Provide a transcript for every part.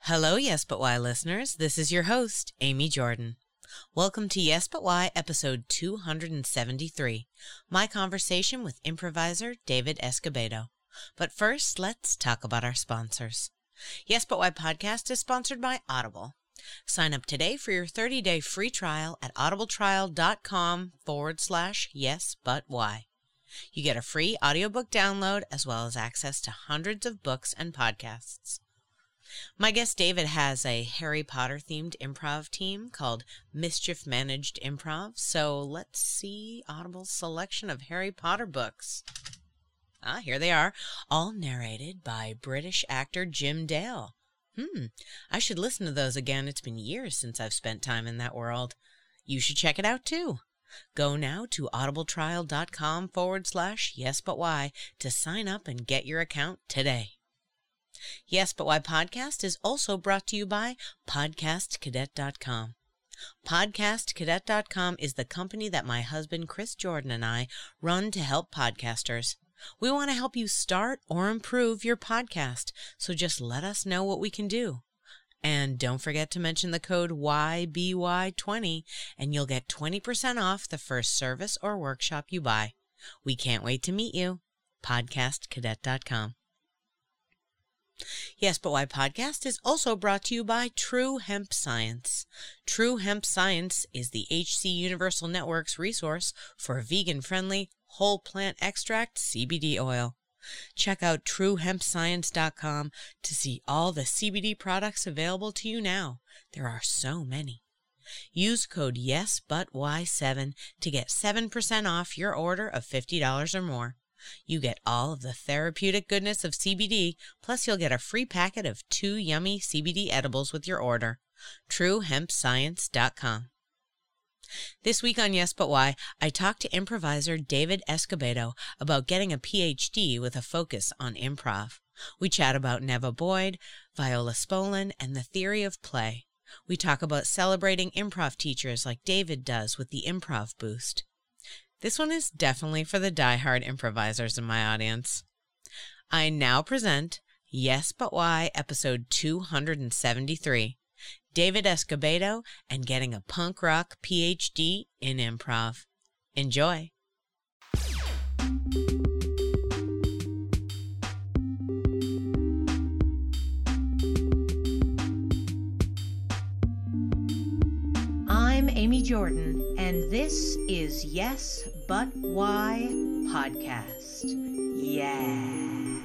Hello, Yes But Why listeners. This is your host, Amy Jordan. Welcome to Yes But Why, episode 273, my conversation with improviser David Escobedo. But first, let's talk about our sponsors. Yes But Why podcast is sponsored by Audible. Sign up today for your 30-day free trial at audibletrial.com/yesbutwhy. You get a free audiobook download as well as access to hundreds of books and podcasts. My guest David has a Harry Potter-themed improv team called Mischief Managed Improv, so let's see Audible's selection of Harry Potter books. Here they are, all narrated by British actor Jim Dale. I should listen to those again. It's been years since I've spent time in that world. You should check it out too. Go now to audibletrial.com/yesbutwhy to sign up and get your account today. Yes But Why podcast is also brought to you by podcastcadet.com. Podcastcadet.com is the company that my husband Chris Jordan and I run to help podcasters. We want to help you start or improve your podcast, so just let us know what we can do. And don't forget to mention the code YBY20 and you'll get 20% off the first service or workshop you buy. We can't wait to meet you. Podcastcadet.com. Yes But Why podcast is also brought to you by True Hemp Science. True Hemp Science is the HC Universal Network's resource for vegan-friendly, whole plant extract CBD oil. Check out truehempscience.com to see all the CBD products available to you now. There are so many. Use code YesButWhy7 to get 7% off your order of $50 or more. You get all of the therapeutic goodness of CBD, plus you'll get a free packet of 2 yummy CBD edibles with your order. truehempscience.com. This week on Yes But Why, I talked to improviser David Escobedo about getting a PhD with a focus on improv. We chat about Neva Boyd, Viola Spolin, and the theory of play. We talk about celebrating improv teachers like David does with the Improv Boost. This one is definitely for the die-hard improvisers in my audience. I now present Yes But Why, episode 273, David Escobedo and getting a punk rock PhD in improv. Enjoy. I'm Amy Jordan, and this is Yes But Why podcast. Yeah.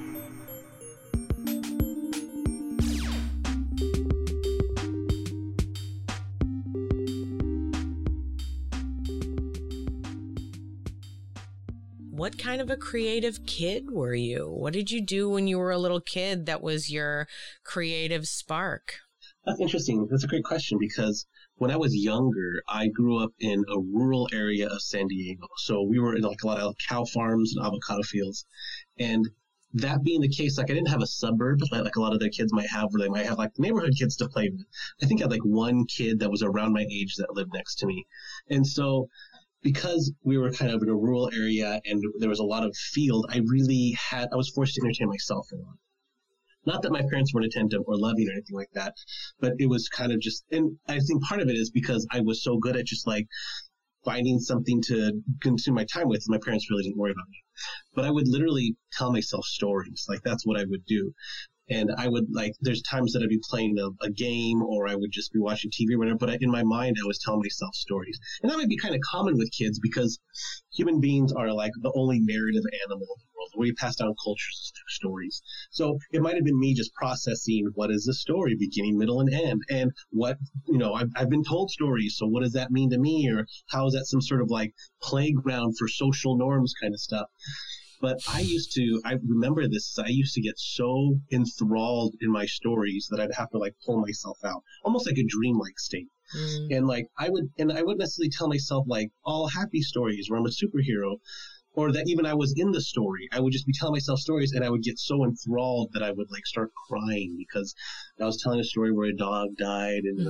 What kind of a creative kid were you? What did you do when you were a little kid that was your creative spark? That's interesting. That's a great question because when I was younger, I grew up in a rural area of San Diego. So we were in like a lot of cow farms and avocado fields. And that being the case, like I didn't have a suburb like a lot of their kids might have, where they might have like neighborhood kids to play with. I think I had like one kid that was around my age that lived next to me. And so because we were kind of in a rural area and there was a lot of field, I was forced to entertain myself a lot. Not that my parents weren't attentive or loving or anything like that, but it was kind of just, and I think part of it is because I was so good at just like finding something to consume my time with. My parents really didn't worry about me, but I would literally tell myself stories. Like that's what I would do. And I would there's times that I'd be playing a game or I would just be watching TV or whatever, but in my mind, I was telling myself stories. And that might be kind of common with kids because human beings are like the only narrative animal in the world. We pass down cultures through stories. So it might have been me just processing what is the story, beginning, middle, and end. And what, I've been told stories. So what does that mean to me? Or how is that some sort of like playground for social norms kind of stuff? But I remember this, I used to get so enthralled in my stories that I'd have to like pull myself out, almost like a dreamlike state. And I wouldn't necessarily tell myself like all happy stories where I'm a superhero, or that even I was in the story. I would just be telling myself stories, and I would get so enthralled that I would like start crying because I was telling a story where a dog died and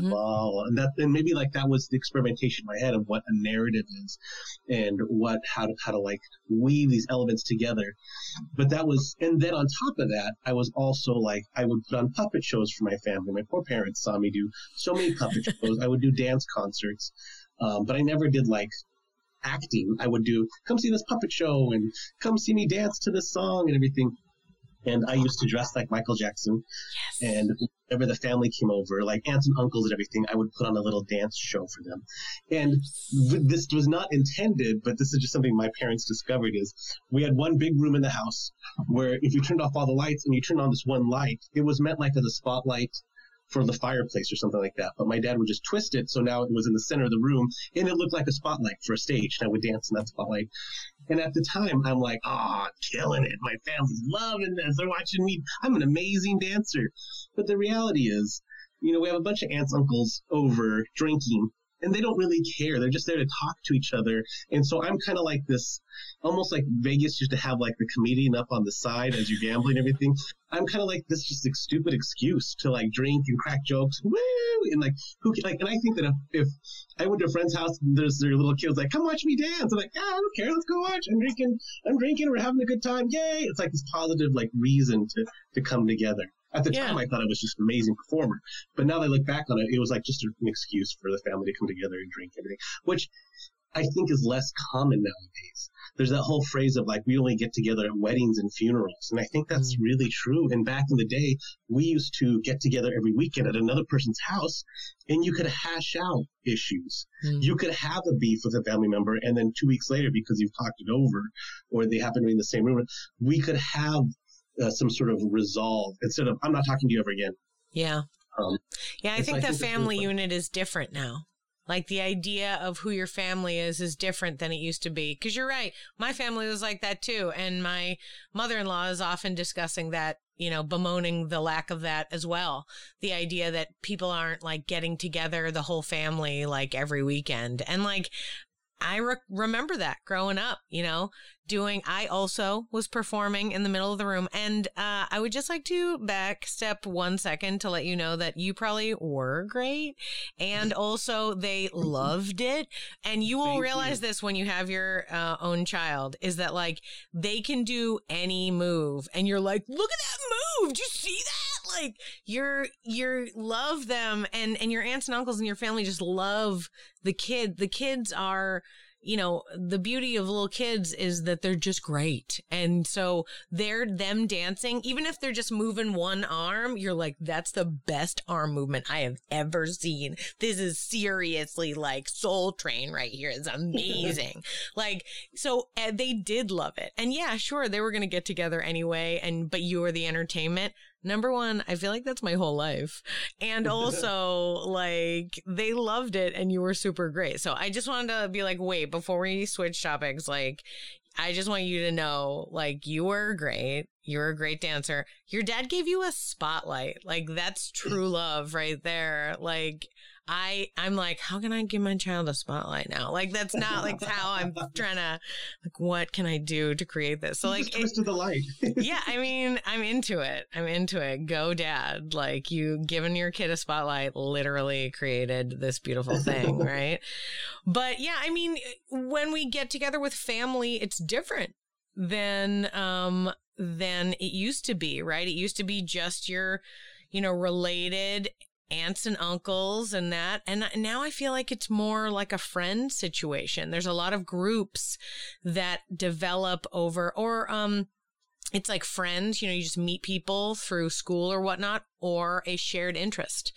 and maybe like that was the experimentation in my head of what a narrative is and how to like weave these elements together. But that was, and then on top of that, I was also like, I would put on puppet shows for my family. My poor parents saw me do so many puppet shows. I would do dance concerts, but I never did like acting. I would do, come see this puppet show and come see me dance to this song and everything. And I used to dress like Michael Jackson. Yes. And whenever the family came over, like aunts and uncles and everything, I would put on a little dance show for them. And this was not intended, but this is just something my parents discovered is we had one big room in the house where if you turned off all the lights and you turned on this one light, it was meant like as a spotlight for the fireplace or something like that. But my dad would just twist it so now it was in the center of the room and it looked like a spotlight for a stage. And I would dance in that spotlight. And at the time, I'm like, killing it. My family's loving this. They're watching me. I'm an amazing dancer. But the reality is, we have a bunch of aunts, uncles over drinking, and they don't really care. They're just there to talk to each other. And so I'm kind of like this, almost like Vegas used to have like the comedian up on the side as you're gambling and everything. I'm kind of like this just like stupid excuse to like drink and crack jokes. Woo! And like, and I think that if I went to a friend's house and their little kids like, come watch me dance. I'm like, I don't care. Let's go watch. I'm drinking. We're having a good time. Yay. It's like this positive like reason to come together. At the time, I thought I was just an amazing performer. But now that I look back on it, it was like just an excuse for the family to come together and drink everything, which I think is less common nowadays. There's that whole phrase of like, we only get together at weddings and funerals. And I think that's really true. And back in the day, we used to get together every weekend at another person's house and you could hash out issues. You could have a beef with a family member. And then 2 weeks later, because you've talked it over or they happen to be in the same room, we could have some sort of resolve instead of, I'm not talking to you ever again. Yeah. I think the family unit is different now. Like the idea of who your family is different than it used to be. Because you're right. My family was like that too. And my mother-in-law is often discussing that, bemoaning the lack of that as well. The idea that people aren't like getting together, the whole family, like every weekend. And like, I remember that growing up, I also was performing in the middle of the room. And I would just like to back step 1 second to let you know that you probably were great. And also they loved it. And you will realize this when you have your own child is that like they can do any move. And you're like, look at that move. Did you see that? Like you love them and your aunts and uncles and your family just love the kid. The kids are, the beauty of little kids is that they're just great. And so them dancing, even if they're just moving one arm, you're like, that's the best arm movement I have ever seen. This is seriously like Soul Train right here. It's amazing. Like, so they did love it. And yeah, sure, they were going to get together anyway. But you were the entertainment. Number one, I feel like that's my whole life. And also, like, they loved it and you were super great. So I just wanted to be like, wait, before we switch topics, like, I just want you to know, like, you were great. You're a great dancer. Your dad gave you a spotlight. Like, that's true love right there. Like, I'm like, how can I give my child a spotlight now? Like, that's not like how I'm trying to, like, what can I do to create this? So like, twisted the light. Yeah. I mean, I'm into it. Go dad. Like you giving your kid a spotlight literally created this beautiful thing. Right. But yeah, I mean, when we get together with family, it's different than it used to be, right? It used to be just your, related aunts and uncles and that. And now I feel like it's more like a friend situation. There's a lot of groups that develop over, or it's like friends, you just meet people through school or whatnot, or a shared interest.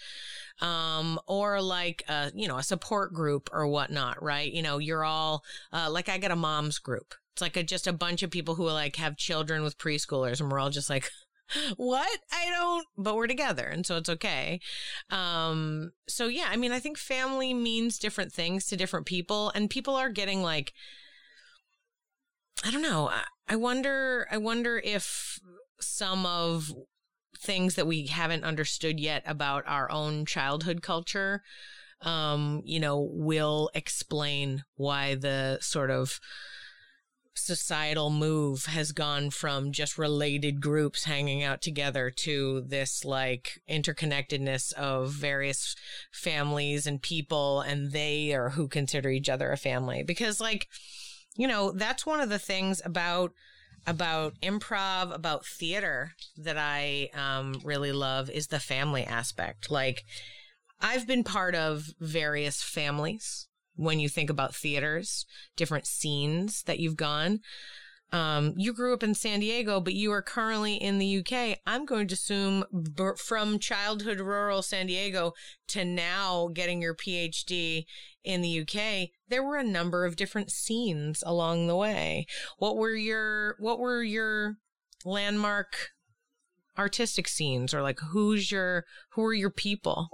Or like, a support group or whatnot, right? You're all, like I got a mom's group. It's like just a bunch of people who like have children with preschoolers and we're all just like, what? But we're together. And so it's okay. So yeah, I mean, I think family means different things to different people and people are getting like, I don't know. I wonder if some of things that we haven't understood yet about our own childhood culture, will explain why the sort of societal move has gone from just related groups hanging out together to this like interconnectedness of various families and people, and they are who consider each other a family. Because like, you know, that's one of the things about improv, about theater that I really love is the family aspect. Like, I've been part of various families. When you think about theaters, different scenes that you've gone. You grew up in San Diego, but you are currently in the UK. I'm going to assume from childhood rural San Diego to now getting your PhD in the UK, there were a number of different scenes along the way. What were your landmark artistic scenes, or like who are your people?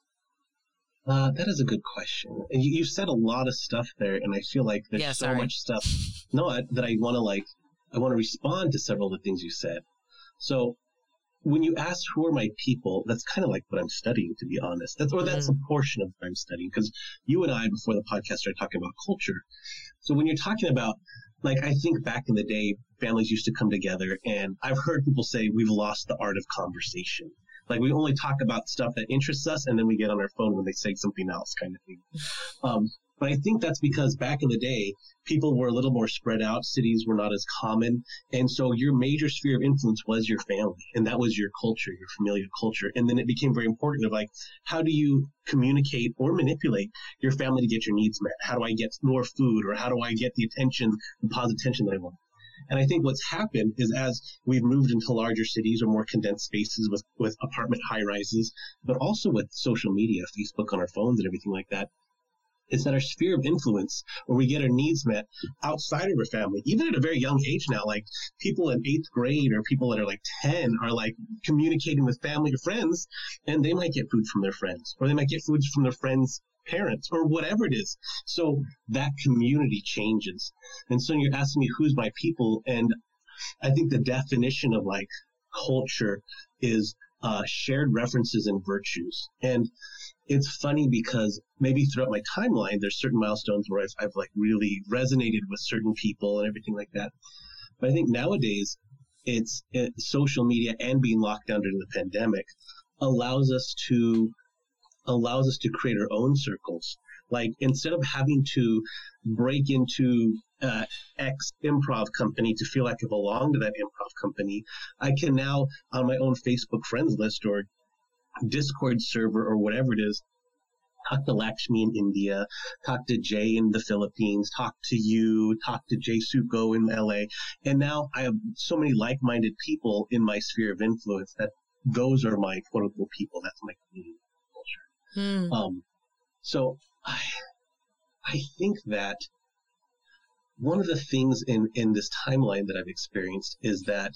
That is a good question. And you said a lot of stuff there, and I feel like there's so much stuff. That I want to respond to several of the things you said. So when you ask who are my people, that's kind of like what I'm studying, to be honest. That's a portion of what I'm studying, because you and I, before the podcast, started talking about culture. So when you're talking about, like, I think back in the day, families used to come together, and I've heard people say we've lost the art of conversation. Like, we only talk about stuff that interests us, and then we get on our phone when they say something else, kind of thing. But I think that's because back in the day, people were a little more spread out. Cities were not as common. And so your major sphere of influence was your family. And that was your culture, your familial culture. And then it became very important of, like, how do you communicate or manipulate your family to get your needs met? How do I get more food? Or how do I get the attention, the positive attention that I want? And I think what's happened is, as we've moved into larger cities or more condensed spaces with apartment high rises, but also with social media, Facebook on our phones and everything like that, is that our sphere of influence, where we get our needs met outside of our family, even at a very young age now, like people in 8th grade or people that are like 10 are like communicating with family or friends, and they might get food from their friends, or they might get food from their friends' parents, or whatever it is. So that community changes. And so you're asking me who's my people, and I think the definition of like culture is shared references and virtues. And it's funny because maybe throughout my timeline, there's certain milestones where I've like really resonated with certain people and everything like that. But I think nowadays it's social media and being locked down during the pandemic allows us to create our own circles. Like, instead of having to break into X improv company to feel like I belong to that improv company, I can now, on my own Facebook friends list or Discord server or whatever it is, talk to Lakshmi in India, talk to Jay in the Philippines, talk to you, talk to Jay Suko in LA. And now I have so many like-minded people in my sphere of influence that those are my quote-unquote people. That's my community culture. So I think that one of the things in this timeline that I've experienced is that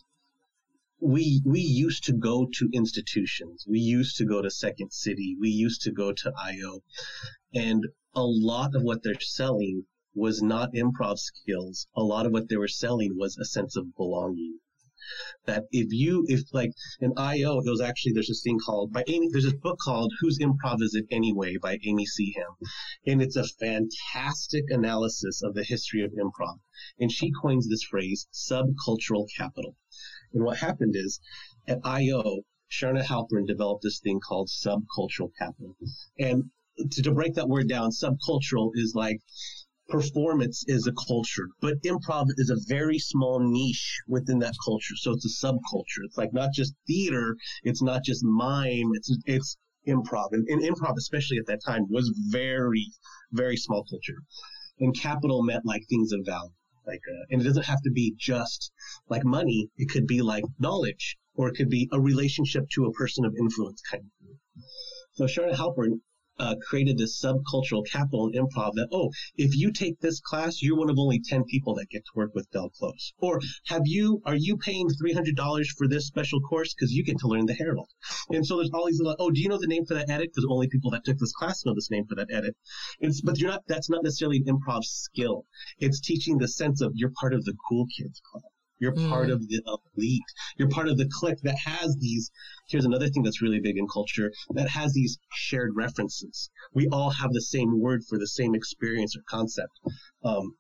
we used to go to institutions. We used to go to Second City. We used to go to IO. And a lot of what they're selling was not improv skills. A lot of what they were selling was a sense of belonging. That if like in IO, there's this thing called there's this book called Whose Improv Is It Anyway by Amy Seaham. And it's a fantastic analysis of the history of improv. And she coins this phrase, subcultural capital. And what happened is, at IO, Sharna Halpern developed this thing called subcultural capital. And to break that word down, subcultural is like performance is a culture, but improv is a very small niche within that culture. So it's a subculture. It's like not just theater, it's not just mime, it's improv. And improv, especially at that time, was very, very small culture. And capital meant like things of value. And it doesn't have to be just like money. It could be like knowledge, or it could be a relationship to a person of influence kind of thing. So Sharna Halpern created this subcultural capital in improv that, if you take this class, you're one of only 10 people that get to work with Del Close. Or are you paying $300 for this special course because you get to learn the Herald? And so there's all these little, do you know the name for that edit? Because only people that took this class know this name for that edit. But that's not necessarily an improv skill. It's teaching the sense of you're part of the cool kids club. You're part of the elite. You're part of the clique that has these. Here's another thing that's really big in culture that has these shared references. We all have the same word for the same experience or concept.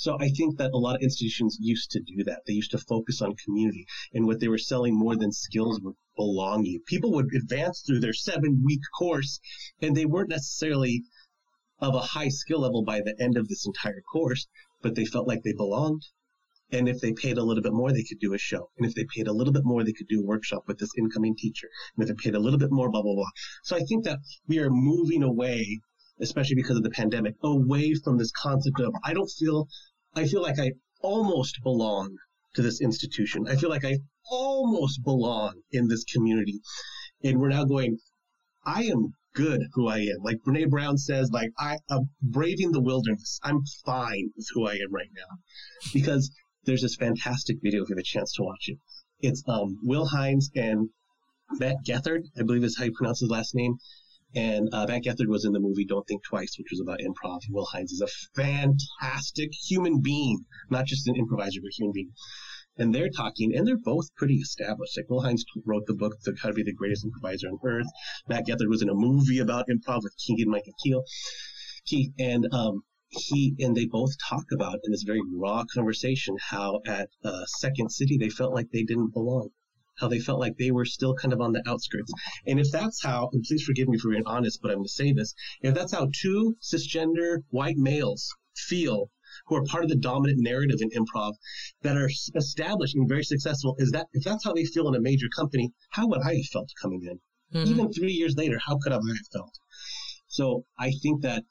So I think that a lot of institutions used to do that. They used to focus on community, and what they were selling more than skills were belonging. People would advance through their 7-week course, and they weren't necessarily of a high skill level by the end of this entire course, but they felt like they belonged. And if they paid a little bit more, they could do a show. And if they paid a little bit more, they could do a workshop with this incoming teacher. And if they paid a little bit more, blah, blah, blah. So I think that we are moving away, especially because of the pandemic, away from this concept of, I feel like I almost belong to this institution. I feel like I almost belong in this community. And we're now going, I am good who I am. Like Brene Brown says, like, I'm braving the wilderness. I'm fine with who I am right now. Because there's this fantastic video if you have a chance to watch it. It's Will Hines and Matt Gethard, I believe is how you pronounce his last name. And Matt Gethard was in the movie Don't Think Twice, which was about improv. Will Hines is a fantastic human being, not just an improviser, but a human being. And they're talking, and they're both pretty established. Like Will Hines wrote the book, How to Be the Greatest Improviser on Earth. Matt Gethard was in a movie about improv with Keegan-Michael Key. And they both talk about in this very raw conversation how at Second City they felt like they didn't belong. How they felt like they were still kind of on the outskirts. And if that's how, and please forgive me for being honest, but I'm going to say this, if that's how 2 cisgender white males feel who are part of the dominant narrative in improv that are established and very successful, if that's how they feel in a major company, how would I have felt coming in? Mm-hmm. Even 3 years later, how could I have felt? So I think that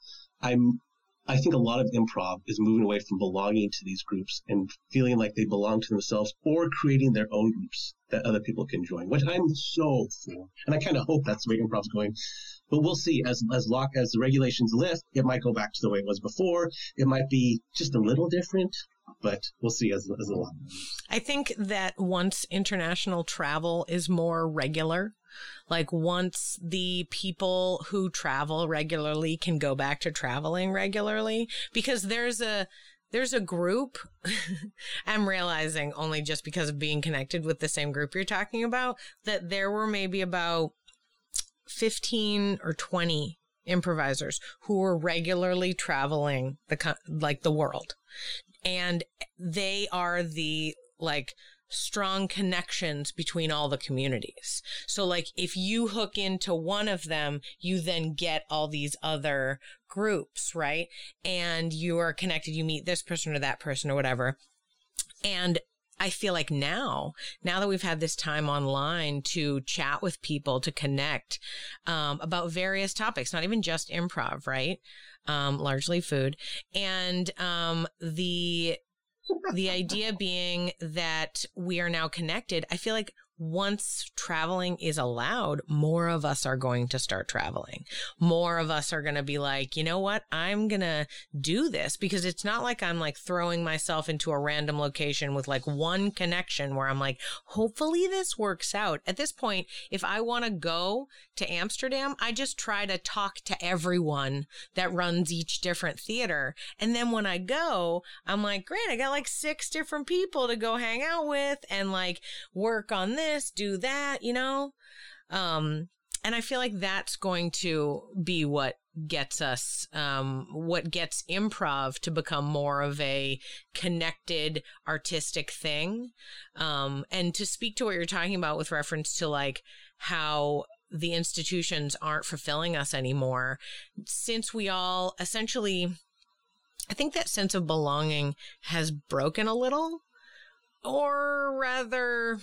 I think a lot of improv is moving away from belonging to these groups and feeling like they belong to themselves or creating their own groups that other people can join, which I'm so for. And I kind of hope that's the way improv's going. But we'll see. As the regulations lift, it might go back to the way it was before. It might be just a little different, but we'll see as a lot. I think that once international travel is more regular, like once the people who travel regularly can go back to traveling regularly, because there's a group I'm realizing only just because of being connected with the same group you're talking about, that there were maybe about 15 or 20 improvisers who were regularly traveling the world. And they are the strong connections between all the communities. So if you hook into one of them, you then get all these other groups, right? And you are connected, you meet this person or that person or whatever. And I feel like now that we've had this time online to chat with people, to connect about various topics, not even just improv, right? Largely food. And the idea being that we are now connected, I feel like once traveling is allowed, more of us are going to start traveling. More of us are going to be like, you know what? I'm going to do this, because it's not like I'm throwing myself into a random location with one connection where I'm like, hopefully this works out. At this point, if I want to go to Amsterdam, I just try to talk to everyone that runs each different theater. And then when I go, I'm like, great, I got 6 different people to go hang out with and work on this, do that, and I feel like that's going to be what gets us, what gets improv to become more of a connected artistic thing. And to speak to what you're talking about with reference to how the institutions aren't fulfilling us anymore, since we all essentially, I think that sense of belonging has broken a little, or rather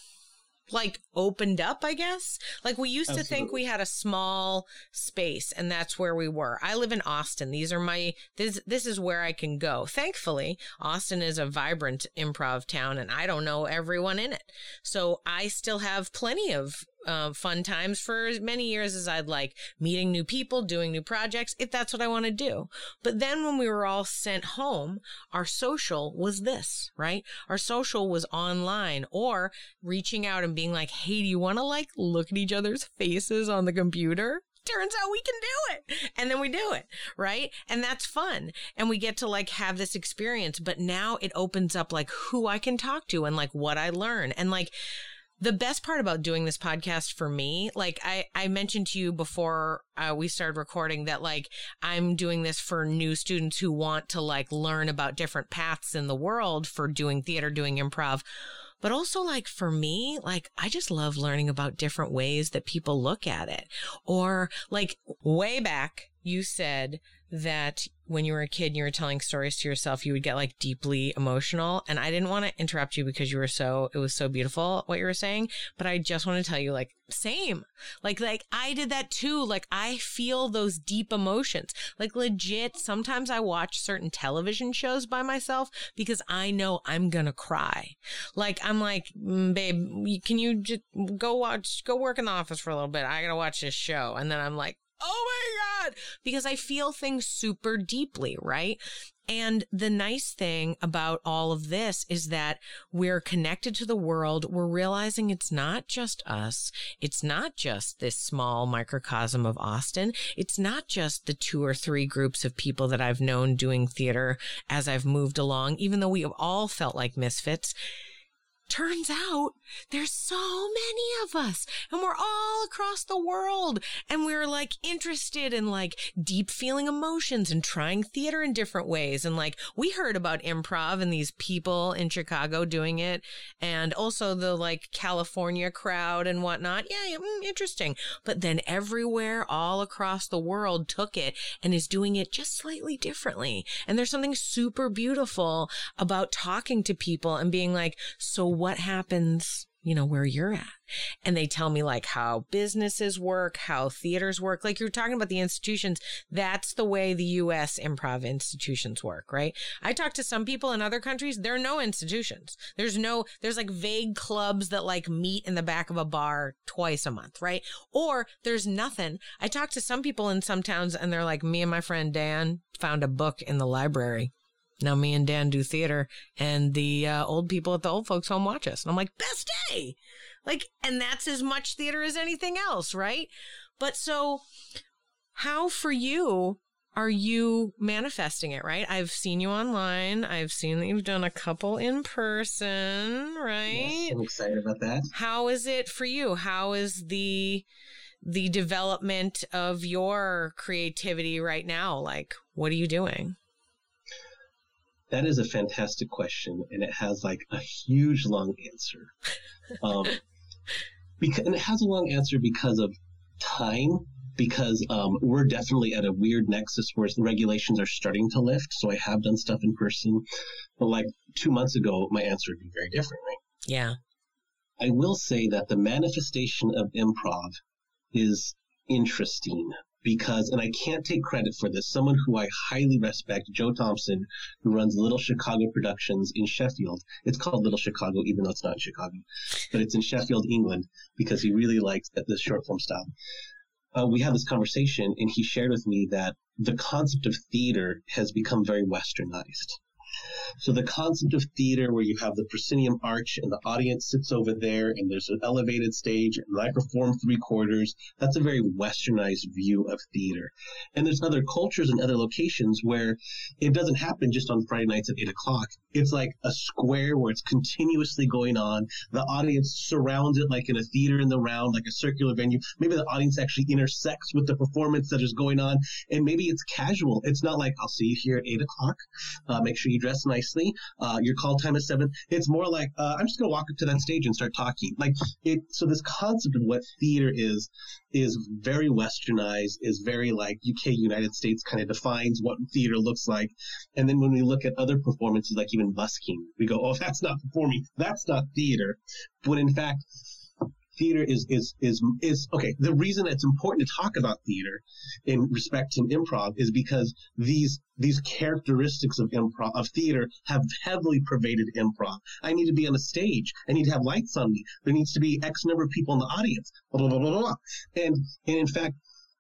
opened up, I guess. We used to think we had a small space and that's where we were. I live in Austin. These are this is where I can go. Thankfully, Austin is a vibrant improv town and I don't know everyone in it. So I still have plenty of fun times for as many years as I'd like, meeting new people, doing new projects, if that's what I want to do. But then when we were all sent home, our social was this, right? Our social was online, or reaching out and being like, hey, do you want to look at each other's faces on the computer? Turns out we can do it. And then we do it, right? And that's fun. And we get to have this experience. But now it opens up who I can talk to and what I learn. And The best part about doing this podcast for me, like I mentioned to you before we started recording that like I'm doing this for new students who want to like learn about different paths in the world for doing theater, doing improv. But also like for me, like I just love learning about different ways that people look at it. Or like way back, you said that when you were a kid and you were telling stories to yourself, you would get like deeply emotional. And I didn't want to interrupt you because it was so beautiful what you were saying. But I just want to tell you like, same, like I did that too. Like I feel those deep emotions, like legit. Sometimes I watch certain television shows by myself because I know I'm going to cry. Like, I'm like, babe, can you just go work in the office for a little bit? I got to watch this show. And then I'm like, oh my God, because I feel things super deeply, right? And the nice thing about all of this is that we're connected to the world. We're realizing it's not just us. It's not just this small microcosm of Austin. It's not just the 2 or 3 groups of people that I've known doing theater as I've moved along, even though we have all felt like misfits. Turns out there's so many of us and we're all across the world and we're like interested in like deep feeling emotions and trying theater in different ways. And like we heard about improv and these people in Chicago doing it and also the like California crowd and whatnot. Yeah, interesting. But then everywhere all across the world took it and is doing it just slightly differently. And there's something super beautiful about talking to people and being like, so what happens, where you're at? And they tell me like how businesses work, how theaters work. Like you're talking about the institutions. That's the way the U.S. improv institutions work, right? I talk to some people in other countries. There are no institutions. There's like vague clubs that like meet in the back of a bar twice a month, right? Or there's nothing. I talk to some people in some towns and they're like, me and my friend Dan found a book in the library. Now me and Dan do theater and the old people at the old folks home watch us. And I'm like, best day. Like, and that's as much theater as anything else, right? But so how for you are you manifesting it, right? I've seen you online. I've seen that you've done a couple in person, right? Yes, I'm excited about that. How is it for you? How is the development of your creativity right now? Like, what are you doing? That is a fantastic question, and it has like a huge long answer. And it has a long answer because of time, because we're definitely at a weird nexus where the regulations are starting to lift. So I have done stuff in person, but like 2 months ago, my answer would be very different, right? Yeah. I will say that the manifestation of improv is interesting. Because, and I can't take credit for this, someone who I highly respect, Joe Thompson, who runs Little Chicago Productions in Sheffield. It's called Little Chicago, even though it's not in Chicago, but it's in Sheffield, England, because he really likes the short film style. We had this conversation, and he shared with me that the concept of theater has become very westernized. So the concept of theater where you have the proscenium arch and the audience sits over there and there's an elevated stage and microform 3/4, that's a very westernized view of theater. And there's other cultures and other locations where it doesn't happen just on Friday nights at 8 o'clock. It's like a square where it's continuously going on. The audience surrounds it like in a theater in the round, like a circular venue. Maybe the audience actually intersects with the performance that is going on. And maybe it's casual. It's not like, I'll see you here at 8 o'clock. Make sure you dress nicely. Your call time is 7. It's more like, I'm just going to walk up to that stage and start talking. So this concept of what theater is very westernized, is very like UK, United States kind of defines what theater looks like. And then when we look at other performances, like even busking, we go, oh, that's not performing. That's not theater. But in fact, theater is okay. The reason it's important to talk about theater in respect to improv is because these characteristics of theater have heavily pervaded improv. I need to be on a stage. I need to have lights on me. There needs to be X number of people in the audience. Blah, blah, blah, blah, blah. And in fact,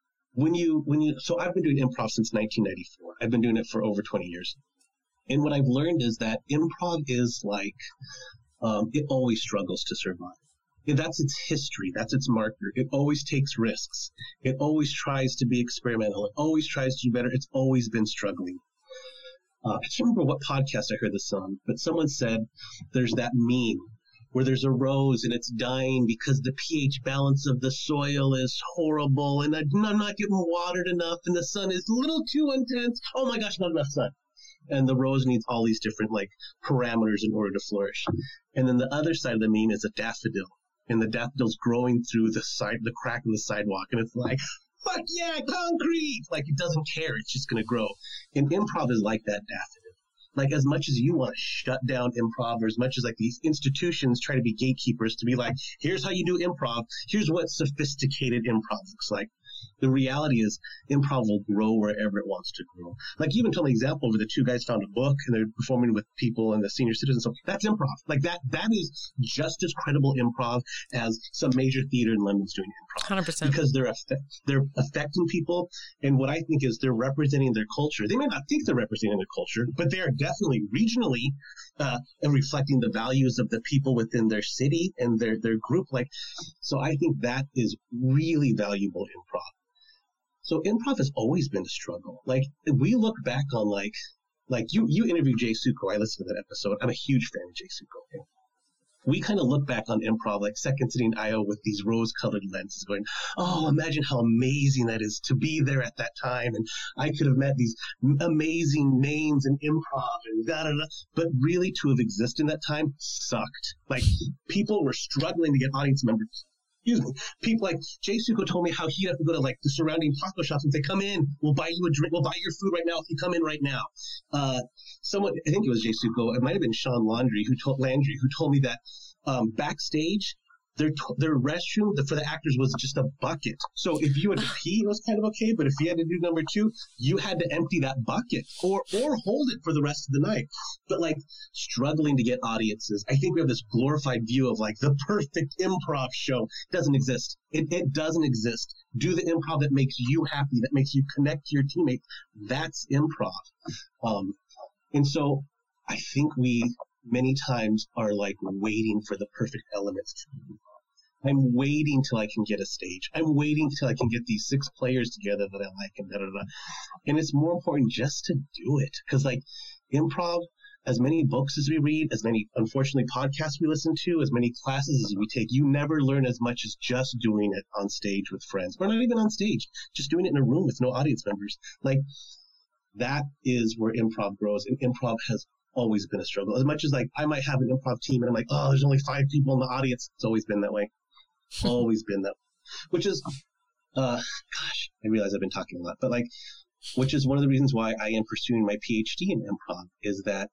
so I've been doing improv since 1994. I've been doing it for over 20 years. And what I've learned is that improv is like, it always struggles to survive. That's its history. That's its marker. It always takes risks. It always tries to be experimental. It always tries to do better. It's always been struggling. I can't remember what podcast I heard this on, but someone said there's that meme where there's a rose and it's dying because the pH balance of the soil is horrible and I'm not getting watered enough and the sun is a little too intense. Oh my gosh, not enough sun. And the rose needs all these different like parameters in order to flourish. And then the other side of the meme is a daffodil. And the daffodil's growing through the crack in the sidewalk. And it's like, fuck yeah, concrete! Like, it doesn't care. It's just going to grow. And improv is like that daffodil. Like, as much as you want to shut down improv, or as much as like these institutions try to be gatekeepers to be like, here's how you do improv. Here's what sophisticated improv looks like. The reality is improv will grow wherever it wants to grow. Like, you even told me an example where the two guys found a book and they're performing with people and the senior citizens. So that's improv. Like, that is just as credible improv as some major theater in London's doing improv. 100%. Because they're affecting people. And what I think is they're representing their culture. They may not think they're representing their culture, but they are definitely regionally and reflecting the values of the people within their city and their group. Like, so I think that is really valuable improv. So improv has always been a struggle. Like, we look back on like you interviewed Jay Suko. I listened to that episode. I'm a huge fan of Jay Suko. We kind of look back on improv like Second City in Iowa with these rose-colored lenses going, oh, imagine how amazing that is to be there at that time. And I could have met these amazing names in improv and da-da-da. But really to have existed in that time sucked. Like, people were struggling to get audience members. People like Jay Suko told me how he'd have to go to like the surrounding taco shops and say, come in, we'll buy you a drink, we'll buy your food right now if you come in right now. Someone, I think it was Jay Suko, it might have been Sean Landry who told me that backstage, their restroom for the actors was just a bucket. So if you had to pee, it was kind of okay. But if you had to do number two, you had to empty that bucket or hold it for the rest of the night. But like struggling to get audiences, I think we have this glorified view of like the perfect improv show. It doesn't exist. It doesn't exist. Do the improv that makes you happy, that makes you connect to your teammates. That's improv. And so I think we many times are like waiting for the perfect elements. I'm waiting till I can get a stage. I'm waiting till I can get these 6 players together that I like and da-da-da. And it's more important just to do it. Because like improv, as many books as we read, as many, unfortunately, podcasts we listen to, as many classes as we take, you never learn as much as just doing it on stage with friends. Or not even on stage, just doing it in a room with no audience members. Like, that is where improv grows. And improv has always been a struggle. As much as like I might have an improv team and I'm like, oh, there's only 5 people in the audience. It's always been that way. Always been that way. Which is, gosh, I realize I've been talking a lot, but like, which is one of the reasons why I am pursuing my PhD in improv, is that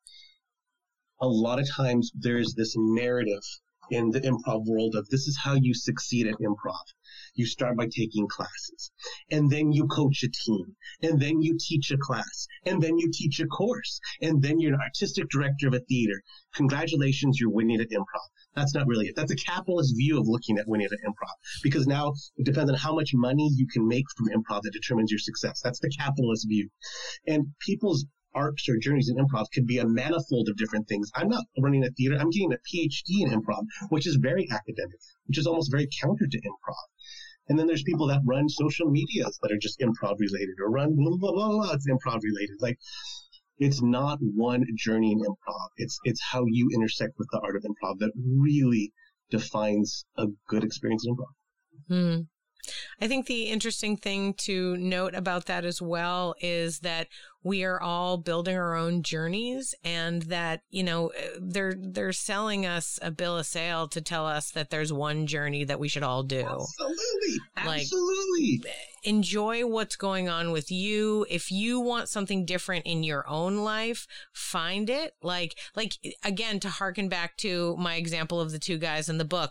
a lot of times there's this narrative in the improv world of this is how you succeed at improv. You start by taking classes, and then you coach a team, and then you teach a class, and then you teach a course, and then you're an artistic director of a theater. Congratulations, you're winning at improv. That's not really it. That's a capitalist view of looking at winning at improv, because now it depends on how much money you can make from improv that determines your success. That's the capitalist view. And people's arcs or journeys in improv could be a manifold of different things. I'm not running a theater. I'm getting a PhD in improv, which is very academic, which is almost very counter to improv. And then there's people that run social medias that are just improv related, or run blah, blah, blah, blah, it's improv related. Like, it's not one journey in improv. It's how you intersect with the art of improv that really defines a good experience in improv. I think the interesting thing to note about that as well is that we are all building our own journeys, and that, you know, they're selling us a bill of sale to tell us that there's one journey that we should all do. Absolutely. Like, absolutely. Enjoy what's going on with you. If you want something different in your own life, find it. Like again, to harken back to my example of the 2 guys in the book,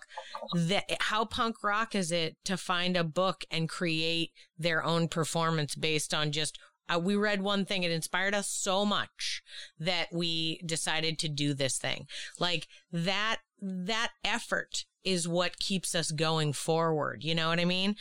how punk rock is it to find a book and create their own performance based on just, we read one thing, it inspired us so much that we decided to do this thing. Like, that effort is what keeps us going forward. You know what I mean?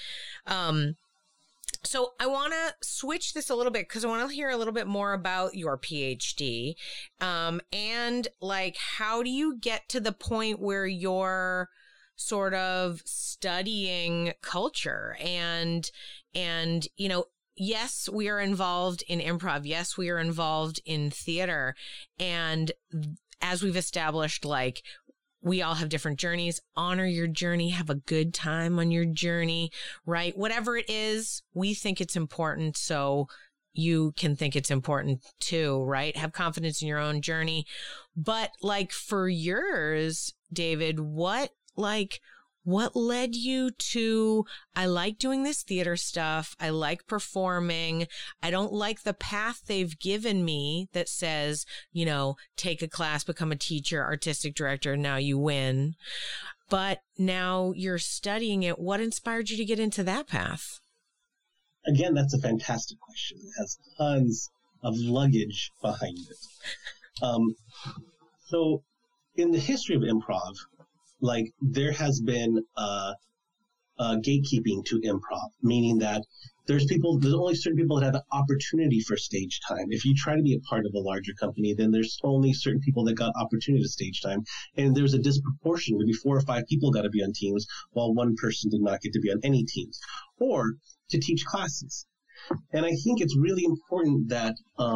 So I want to switch this a little bit because I want to hear a little bit more about your PhD. And like, how do you get to the point where you're sort of studying culture and, you know, yes, we are involved in improv. Yes, we are involved in theater. And as we've established, like, we all have different journeys. Honor your journey. Have a good time on your journey, right? Whatever it is, we think it's important. So you can think it's important too, right? Have confidence in your own journey. But like for yours, David, what led you to, I like doing this theater stuff. I like performing. I don't like the path they've given me that says, you know, take a class, become a teacher, artistic director. Now you win. But now you're studying it. What inspired you to get into that path? Again, that's a fantastic question. It has tons of luggage behind it. So in the history of improv, like there has been gatekeeping to improv, meaning that there's only certain people that have the opportunity for stage time. If you try to be a part of a larger company, then there's only certain people that got opportunity to stage time. And there's a disproportion. Maybe 4 or 5 people got to be on teams while one person did not get to be on any teams or to teach classes. And I think it's really important that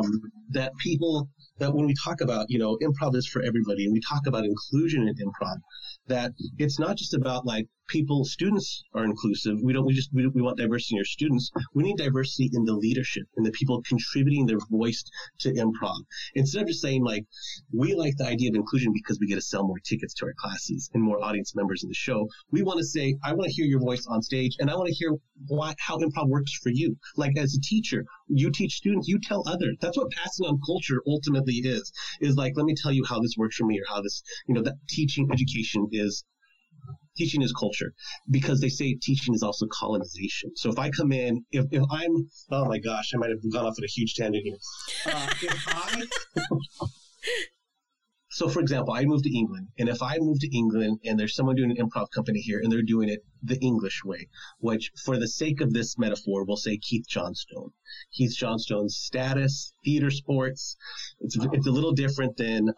that when we talk about, you know, improv is for everybody, and we talk about inclusion in improv, that it's not just about like students are inclusive. We want diversity in our students. We need diversity in the leadership and the people contributing their voice to improv. Instead of just saying like, we like the idea of inclusion because we get to sell more tickets to our classes and more audience members in the show. We want to say, I want to hear your voice on stage, and I want to hear how improv works for you. Like as a teacher, you teach students, you tell others. That's what passing on culture ultimately is like, let me tell you how this works for me, or how this, you know, that teaching is culture, because they say teaching is also colonization. So if I come in, if I'm, oh my gosh, I might have gone off on a huge tangent here. So for example, I moved to England, and if I move to England and there's someone doing an improv company here and they're doing it the English way, which for the sake of this metaphor, we'll say Keith Johnstone. Keith Johnstone's status, theater sports, it's a little different than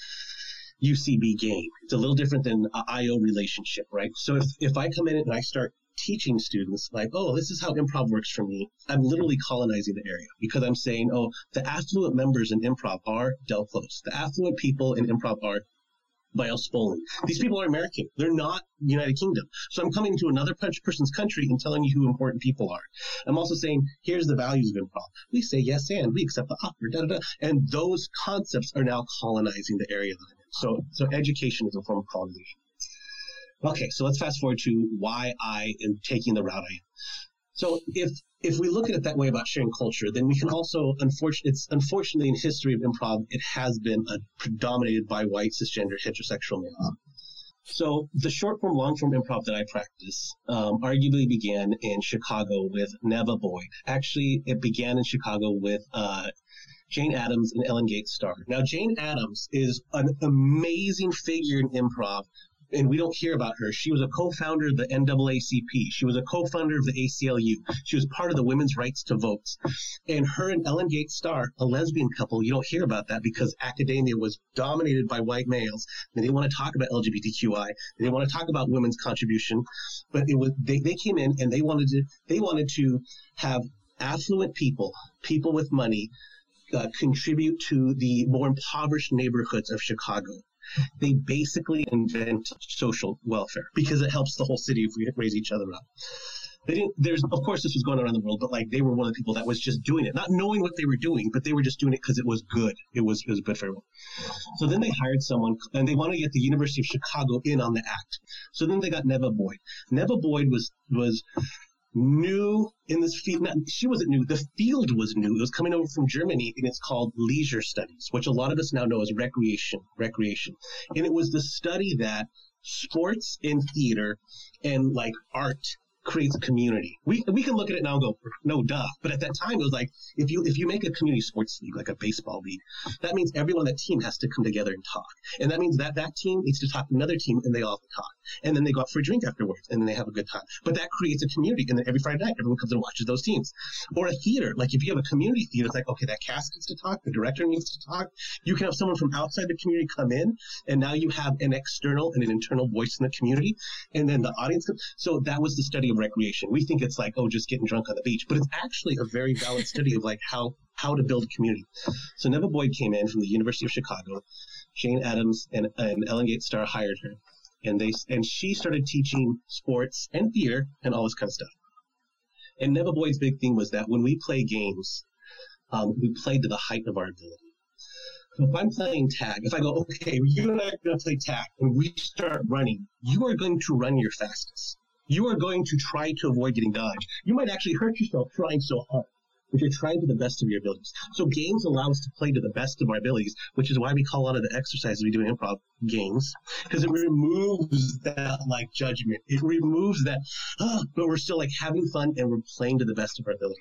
UCB game. It's a little different than IO relationship, right? So if I come in and I start teaching students like, oh, this is how improv works for me, I'm literally colonizing the area, because I'm saying, oh, the affluent members in improv are Del Close. The affluent people in improv are Vial Spolin. These people are American. They're not United Kingdom. So I'm coming to another person's country and telling you who important people are. I'm also saying, here's the values of improv. We say yes and, we accept the offer, da-da-da. And those concepts are now colonizing the area that I'm in. So education is a form of colonization. Okay, so let's fast forward to why I am taking the route I am. So if we look at it that way about sharing culture, then we can also, unfortunately in history of improv, it has been predominated by white, cisgender, heterosexual male. So the short form, long form improv that I practice arguably began in Chicago with Neva Boyd. Actually, it began in Chicago with Jane Addams and Ellen Gates Starr. Now, Jane Addams is an amazing figure in improv, and we don't hear about her. She was a co-founder of the NAACP. She was a co-founder of the ACLU. She was part of the Women's Rights to Votes. And her and Ellen Gates Starr, a lesbian couple, you don't hear about that because academia was dominated by white males. They didn't want to talk about LGBTQI. They didn't want to talk about women's contribution. But it was they came in and they wanted to have affluent people with money, contribute to the more impoverished neighborhoods of Chicago. They basically invent social welfare because it helps the whole city if we raise each other up. Of course, this was going on around the world, but like they were one of the people that was just doing it, not knowing what they were doing, but they were just doing it because it was good. It was good for everyone. So then they hired someone, and they wanted to get the University of Chicago in on the act. So then they got Neva Boyd. Neva Boyd was new in this field. She wasn't new. The field was new. It was coming over from Germany, and it's called leisure studies, which a lot of us now know as recreation. And it was the study that sports and theater and like art creates community. We can look at it now and go, no, duh. But at that time, it was like, if you make a community sports league, like a baseball league, that means everyone on that team has to come together and talk. And that means that team needs to talk to another team, and they all talk. And then they go out for a drink afterwards, and then they have a good time. But that creates a community. And then every Friday night, everyone comes and watches those teams. Or a theater. Like if you have a community theater, it's like, okay, that cast needs to talk. The director needs to talk. You can have someone from outside the community come in, and now you have an external and an internal voice in the community. And then the audience comes. So that was the study of recreation. We think it's like, oh, just getting drunk on the beach, but it's actually a very valid study of like how to build a community. So Neva Boyd came in from the University of Chicago. Jane Addams and Ellen Gates Starr hired her, and she started teaching sports and theater and all this kind of stuff. And Neva Boyd's big thing was that when we play games, we play to the height of our ability. So if I'm playing tag, if I go, okay, you and I are going to play tag, and we start running, you are going to run your fastest. You are going to try to avoid getting dodged. You might actually hurt yourself trying so hard, but you're trying to the best of your abilities. So games allow us to play to the best of our abilities, which is why we call a lot of the exercises we do in improv games, because it removes that like judgment. It removes that, but we're still like having fun and we're playing to the best of our ability.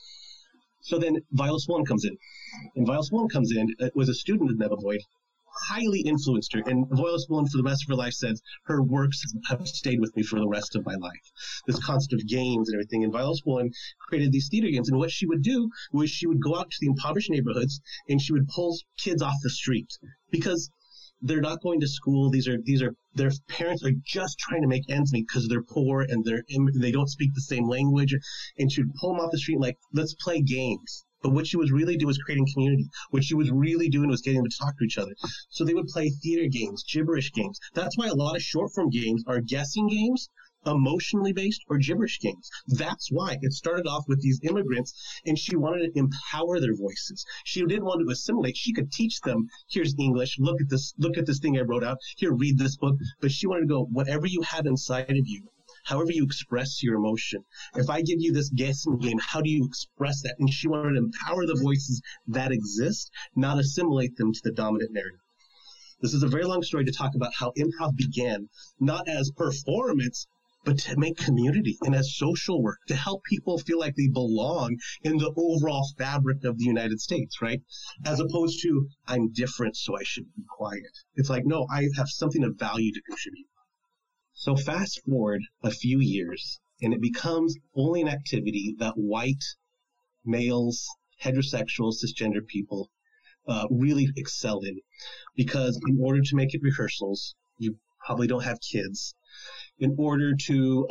So then Viola Swan comes in. And Viola Swan comes in, was a student of Neva Boyd, highly influenced her. And Viola Swan, for the rest of her life, says her works have stayed with me for the rest of my life. This concept of games and everything. And Viola Swan created these theater games. And what she would do was she would go out to the impoverished neighborhoods and she would pull kids off the street because they're not going to school. Their parents are just trying to make ends meet because they're poor and they don't speak the same language. And she would pull them off the street like, let's play games. But what she was really doing was creating community. What she was really doing was getting them to talk to each other. So they would play theater games, gibberish games. That's why a lot of short form games are guessing games, emotionally based, or gibberish games. That's why it started off with these immigrants, and she wanted to empower their voices. She didn't want to assimilate. She could teach them, here's English, look at this thing I wrote out, here, read this book. But she wanted to go, whatever you have inside of you, however you express your emotion. If I give you this guessing game, how do you express that? And she wanted to empower the voices that exist, not assimilate them to the dominant narrative. This is a very long story to talk about how improv began, not as performance, but to make community and as social work, to help people feel like they belong in the overall fabric of the United States, right? As opposed to, I'm different, so I should be quiet. It's like, no, I have something of value to contribute. So fast forward a few years, and it becomes only an activity that white males, heterosexual, cisgender people really excel in. Because in order to make it rehearsals, you probably don't have kids. In order to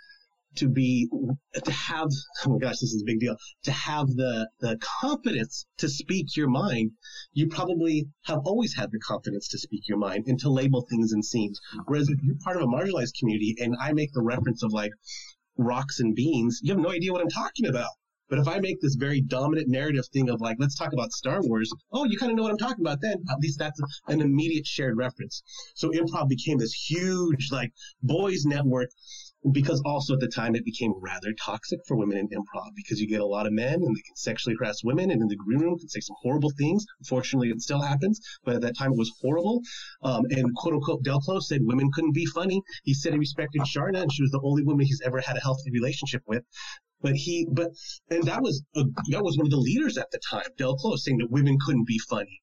have, oh my gosh, this is a big deal, to have the confidence to speak your mind, you probably have always had the confidence to speak your mind and to label things in scenes. Whereas if you're part of a marginalized community and I make the reference of like rocks and beans, you have no idea what I'm talking about. But if I make this very dominant narrative thing of like, let's talk about Star Wars, oh, you kind of know what I'm talking about then. At least that's an immediate shared reference. So improv became this huge like boys network, because also at the time it became rather toxic for women in improv because you get a lot of men and they can sexually harass women and in the green room can say some horrible things. Unfortunately, it still happens, but at that time it was horrible. And quote unquote, Del Close said women couldn't be funny. He said he respected Sharna and she was the only woman he's ever had a healthy relationship with. And that was one of the leaders at the time, Del Close, saying that women couldn't be funny.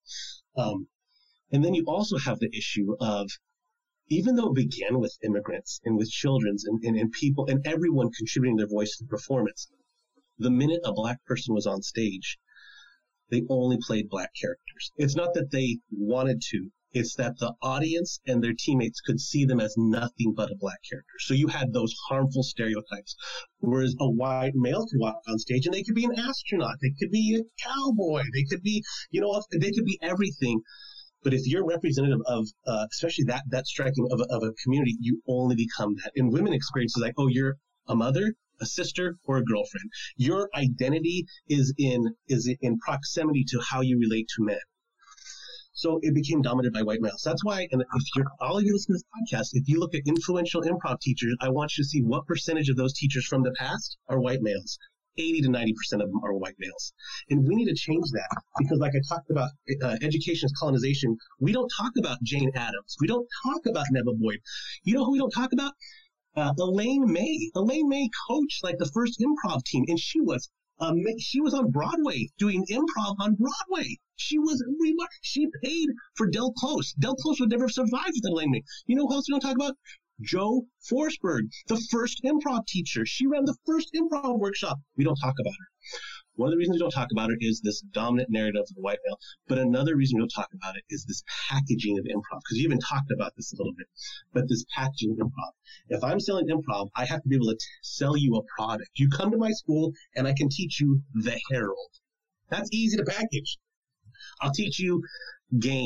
And then you also have the issue of, even though it began with immigrants and with children and people and everyone contributing their voice to the performance, the minute a black person was on stage, they only played black characters. It's not that they wanted to. It's that the audience and their teammates could see them as nothing but a black character. So you had those harmful stereotypes. Whereas a white male could walk on stage and they could be an astronaut. They could be a cowboy. They could be, they could be everything. But if you're representative of, especially that striking of a community, you only become that. In women experiences, like, oh, you're a mother, a sister, or a girlfriend. Your identity is in proximity to how you relate to men. So it became dominated by white males. That's why, and if you're all of you listening to this podcast, if you look at influential improv teachers, I want you to see what percentage of those teachers from the past are white males. 80 to 90% of them are white males. And we need to change that because like I talked about education as colonization, we don't talk about Jane Addams. We don't talk about Neva Boyd. You know who we don't talk about? Elaine May. Elaine May coached like the first improv team, and she was on Broadway doing improv on Broadway. She paid for Del Close. Del Close would never have survived with Elaine May. You know who else we don't talk about? Jo Forsberg, the first improv teacher. She ran the first improv workshop. We don't talk about her. One of the reasons we don't talk about her is this dominant narrative of the white male. But another reason we don't talk about it is this packaging of improv, because you even talked about this a little bit. But this packaging of improv. If I'm selling improv, I have to be able to sell you a product. You come to my school and I can teach you the Herald. That's easy to package. I'll teach you game.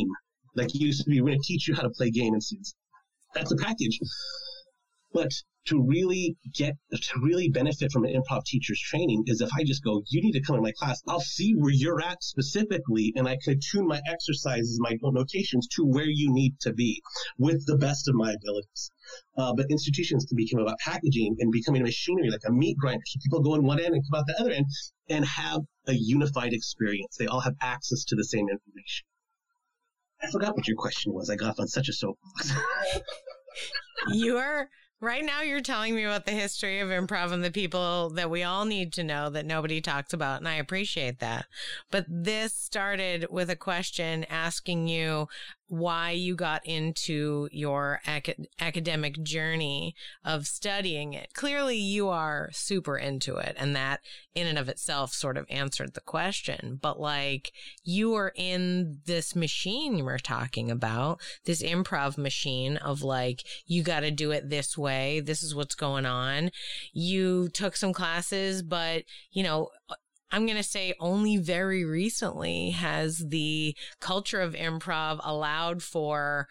Like you used to be, we're going to teach you how to play game in scenes. That's a package. But to really benefit from an improv teacher's training is if I just go, you need to come in my class. I'll see where you're at specifically, and I can tune my exercises, my notations to where you need to be with the best of my abilities. But institutions can become about packaging and becoming a machinery, like a meat grinder. So people go in one end and come out the other end and have a unified experience. They all have access to the same information. I forgot what your question was. I got off on such a soapbox. Right now, you're telling me about the history of improv and the people that we all need to know that nobody talks about, and I appreciate that. But this started with a question asking you why you got into your academic journey of studying it. Clearly, you are super into it, and that in and of itself sort of answered the question. But like, you were in this machine you were talking about, this improv machine of like, you got to do it this way. This is what's going on. You took some classes, but, you know, I'm going to say only very recently has the culture of improv allowed for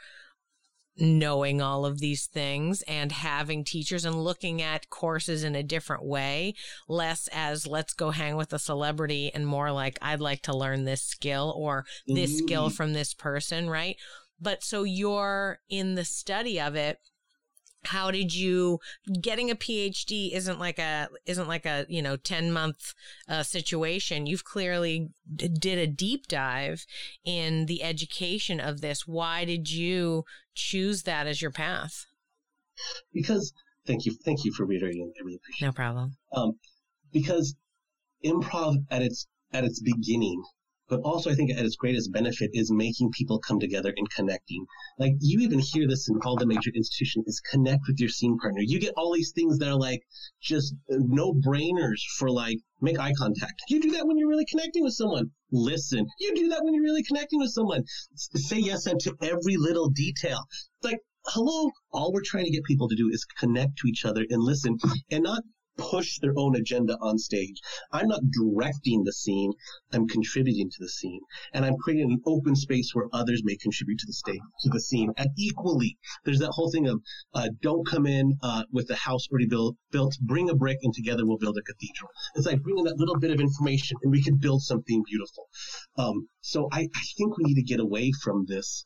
knowing all of these things and having teachers and looking at courses in a different way, less as let's go hang with a celebrity and more like I'd like to learn this skill or this skill from this person, right? But so you're in the study of it. How did you, getting a PhD isn't like a 10-month situation. You've clearly did a deep dive in the education of this. Why did you choose that as your path? Because, thank you for reiterating. I really appreciate it. No problem. Because improv at its beginning, but also I think at its greatest benefit is making people come together and connecting. Like you even hear this in all the major institutions, is connect with your scene partner. You get all these things that are like just no-brainers for like, make eye contact. You do that when you're really connecting with someone. Listen. You do that when you're really connecting with someone. Say yes and to every little detail. Like, hello. All we're trying to get people to do is connect to each other and listen and not push their own agenda on stage. I'm not directing the scene. I'm contributing to the scene. And I'm creating an open space where others may contribute to the scene. And equally, there's that whole thing of don't come in with a house already built, bring a brick and together we'll build a cathedral. It's like bringing that little bit of information and we can build something beautiful. So I think we need to get away from this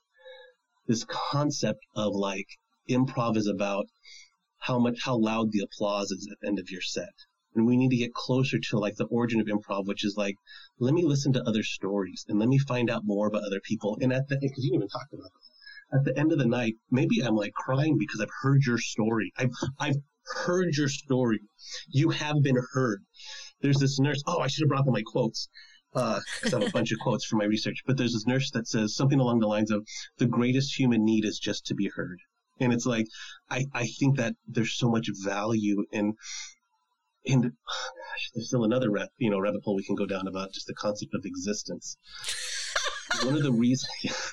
concept of like improv is about how loud the applause is at the end of your set. And we need to get closer to like the origin of improv, which is like, let me listen to other stories and let me find out more about other people. And because you didn't even talk about this, at the end of the night, maybe I'm like crying because I've heard your story. I've heard your story. You have been heard. There's this nurse. Oh, I should have brought them my quotes. Because I have a bunch of quotes from my research. But there's this nurse that says something along the lines of, the greatest human need is just to be heard. And it's like, I think that there's so much value in there's still another rabbit hole we can go down about just the concept of existence. One of the reasons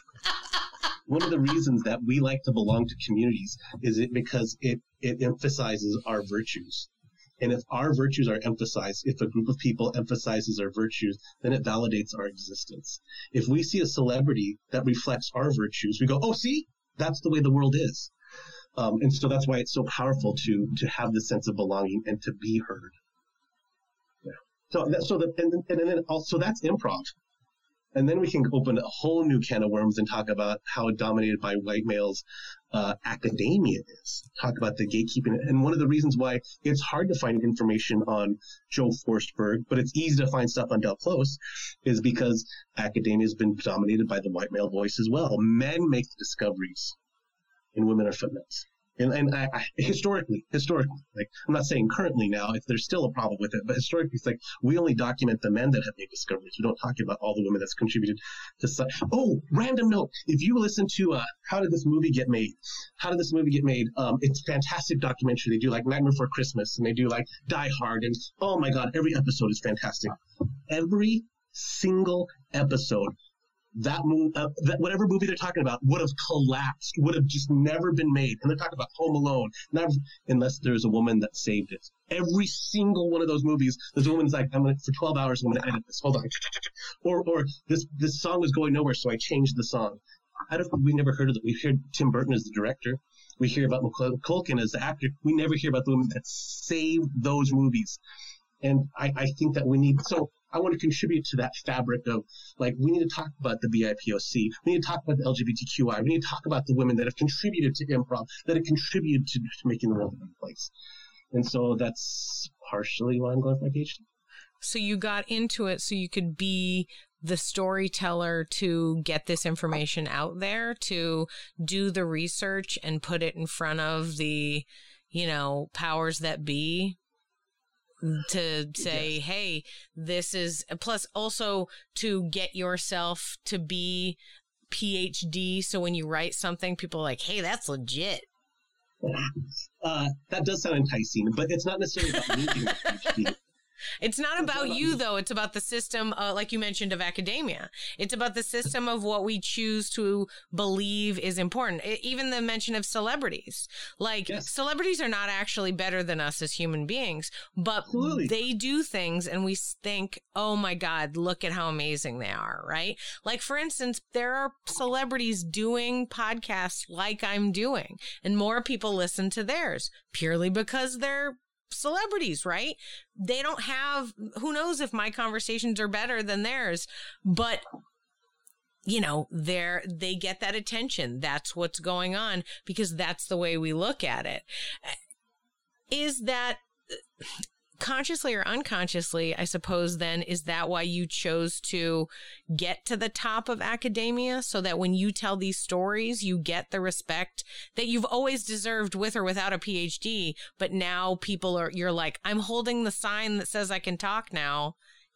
that we like to belong to communities is because it emphasizes our virtues. And if our virtues are emphasized, if a group of people emphasizes our virtues, then it validates our existence. If we see a celebrity that reflects our virtues, we go, oh, see? That's the way the world is. And so that's why it's so powerful to have the sense of belonging and to be heard. Yeah. So that's improv. And then we can open a whole new can of worms and talk about how dominated by white males academia is. Talk about the gatekeeping. And one of the reasons why it's hard to find information on Joe Forsberg, but it's easy to find stuff on Del Close, is because academia has been dominated by the white male voice as well. Men make the discoveries and women are footnotes. And I, historically, like I'm not saying currently now, if there's still a problem with it, but historically, it's like we only document the men that have made discoveries. We don't talk about all the women that's contributed to. Oh, random note: if you listen to "How Did This Movie Get Made?" It's a fantastic documentary. They do like Nightmare Before Christmas, and they do like Die Hard, and oh my God, every episode is fantastic. Every single episode. That whatever movie they're talking about would have collapsed, would have just never been made. And they're talking about Home Alone, unless there's a woman that saved it. Every single one of those movies, there's a woman's like, for 12 hours, I'm going to edit this. Hold on. Or this song was going nowhere, so I changed the song. we never heard of it. We heard Tim Burton as the director. We hear about Macaulay Culkin as the actor. We never hear about the women that saved those movies. And I think that we need, so I want to contribute to that fabric of, like, we need to talk about the BIPOC. We need to talk about the LGBTQI. We need to talk about the women that have contributed to improv, that have contributed to making the world a better place. And so that's partially why I'm going for my PhD. So you got into it so you could be the storyteller to get this information out there, to do the research and put it in front of the, powers that be, to say, yes, hey, this is, plus also to get yourself to be PhD. So when you write something, people are like, hey, that's legit. That does sound enticing, but it's not necessarily about me being a PhD. It's not about you, though. It's about the system, like you mentioned, of academia. It's about the system of what we choose to believe is important. Even the mention of celebrities. Like, yes, celebrities are not actually better than us as human beings, but absolutely, they do things and we think, oh my God, look at how amazing they are, right? Like, for instance, there are celebrities doing podcasts like I'm doing, and more people listen to theirs purely because they're celebrities, right? They don't have, who knows if my conversations are better than theirs, but they get that attention. That's what's going on because that's the way we look at it. Is that consciously or unconsciously, I suppose, then, is that why you chose to get to the top of academia, so that when you tell these stories, you get the respect that you've always deserved with or without a PhD, but now you're like, I'm holding the sign that says I can talk now,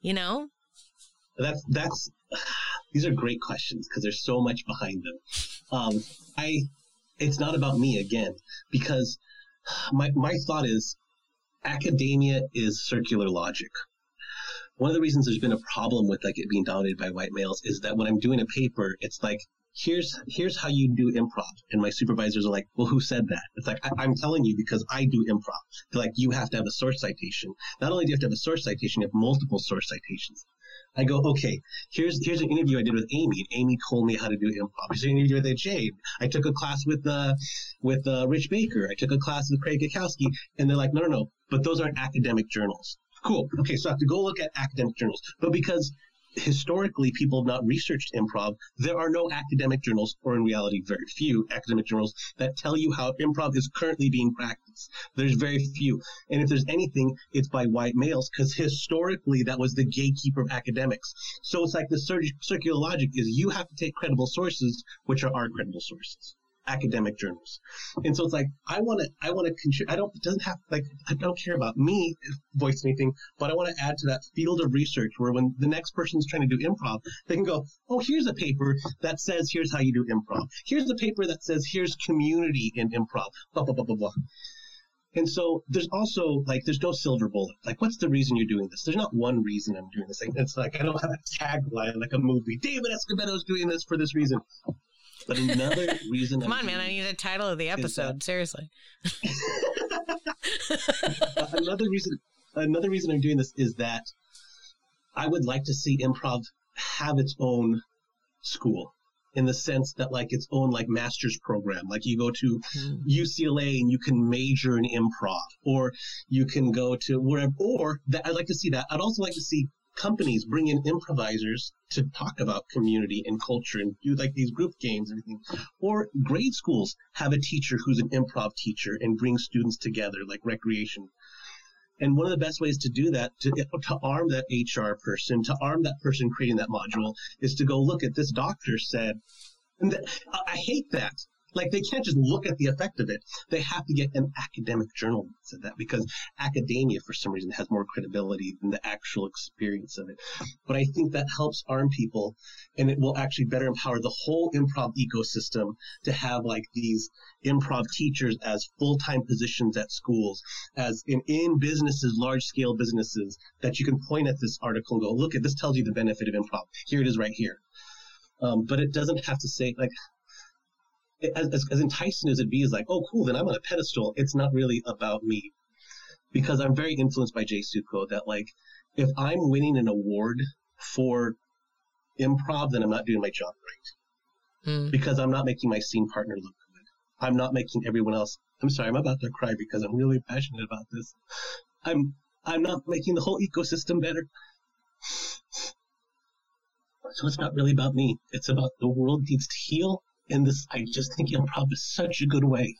That's these are great questions because there's so much behind them. It's not about me again, because my thought is, academia is circular logic. One of the reasons there's been a problem with it being dominated by white males is that when I'm doing a paper, it's like, here's how you do improv. And my supervisors are like, well, who said that? It's like, I'm telling you because I do improv. They're like, you have to have a source citation. Not only do you have to have a source citation, you have multiple source citations. I go, okay, here's an interview I did with Amy. And Amy told me how to do improv. Here's an interview with Jade. I took a class with Rich Baker. I took a class with Craig Gakowski. And they're like, no, but those aren't academic journals. Cool. Okay, so I have to go look at academic journals. But because historically people have not researched improv, there are no academic journals, or in reality very few academic journals, that tell you how improv is currently being practiced. There's very few. And if there's anything, it's by white males, because historically that was the gatekeeper of academics. So it's like the circular logic is you have to take credible sources, which are our credible sources. Academic journals. And so it's like, I want to contribute. I don't care about me voicing anything, but I want to add to that field of research where when the next person's trying to do improv, they can go, oh, here's a paper that says, here's how you do improv. Here's a paper that says, here's community in improv, blah, blah, blah, blah, blah. And so there's also, there's no silver bullet. What's the reason you're doing this? There's not one reason I'm doing this. It's like, I don't have a tagline like a movie. David Escobedo's doing this for this reason. But another reason... Come on, man. I need a title of the episode. Seriously. Another reason I'm doing this is that I would like to see improv have its own school, in the sense that its own master's program. You go to UCLA and you can major in improv, or you can go to wherever. Or that I'd like to see that. I'd also like to see companies bring in improvisers to talk about community and culture and do these group games and everything. Or grade schools have a teacher who's an improv teacher and bring students together, recreation. And one of the best ways to do that, to arm that HR person, to arm that person creating that module, is to go, look at this doctor said, and I hate that. They can't just look at the effect of it. They have to get an academic journal that said that, because academia, for some reason, has more credibility than the actual experience of it. But I think that helps arm people, and it will actually better empower the whole improv ecosystem to have these improv teachers as full-time positions at schools, as in businesses, large-scale businesses, that you can point at this article and go, look, this tells you the benefit of improv. Here it is right here. But it doesn't have to say, as enticing as it be, is oh, cool, then I'm on a pedestal. It's not really about me, because I'm very influenced by Jay Succo, that if I'm winning an award for improv, then I'm not doing my job right. because I'm not making my scene partner look good. I'm not making everyone else. I'm sorry, I'm about to cry because I'm really passionate about this. I'm not making the whole ecosystem better. So it's not really about me. It's about the world needs to heal. And this, I just think improv is such a good way.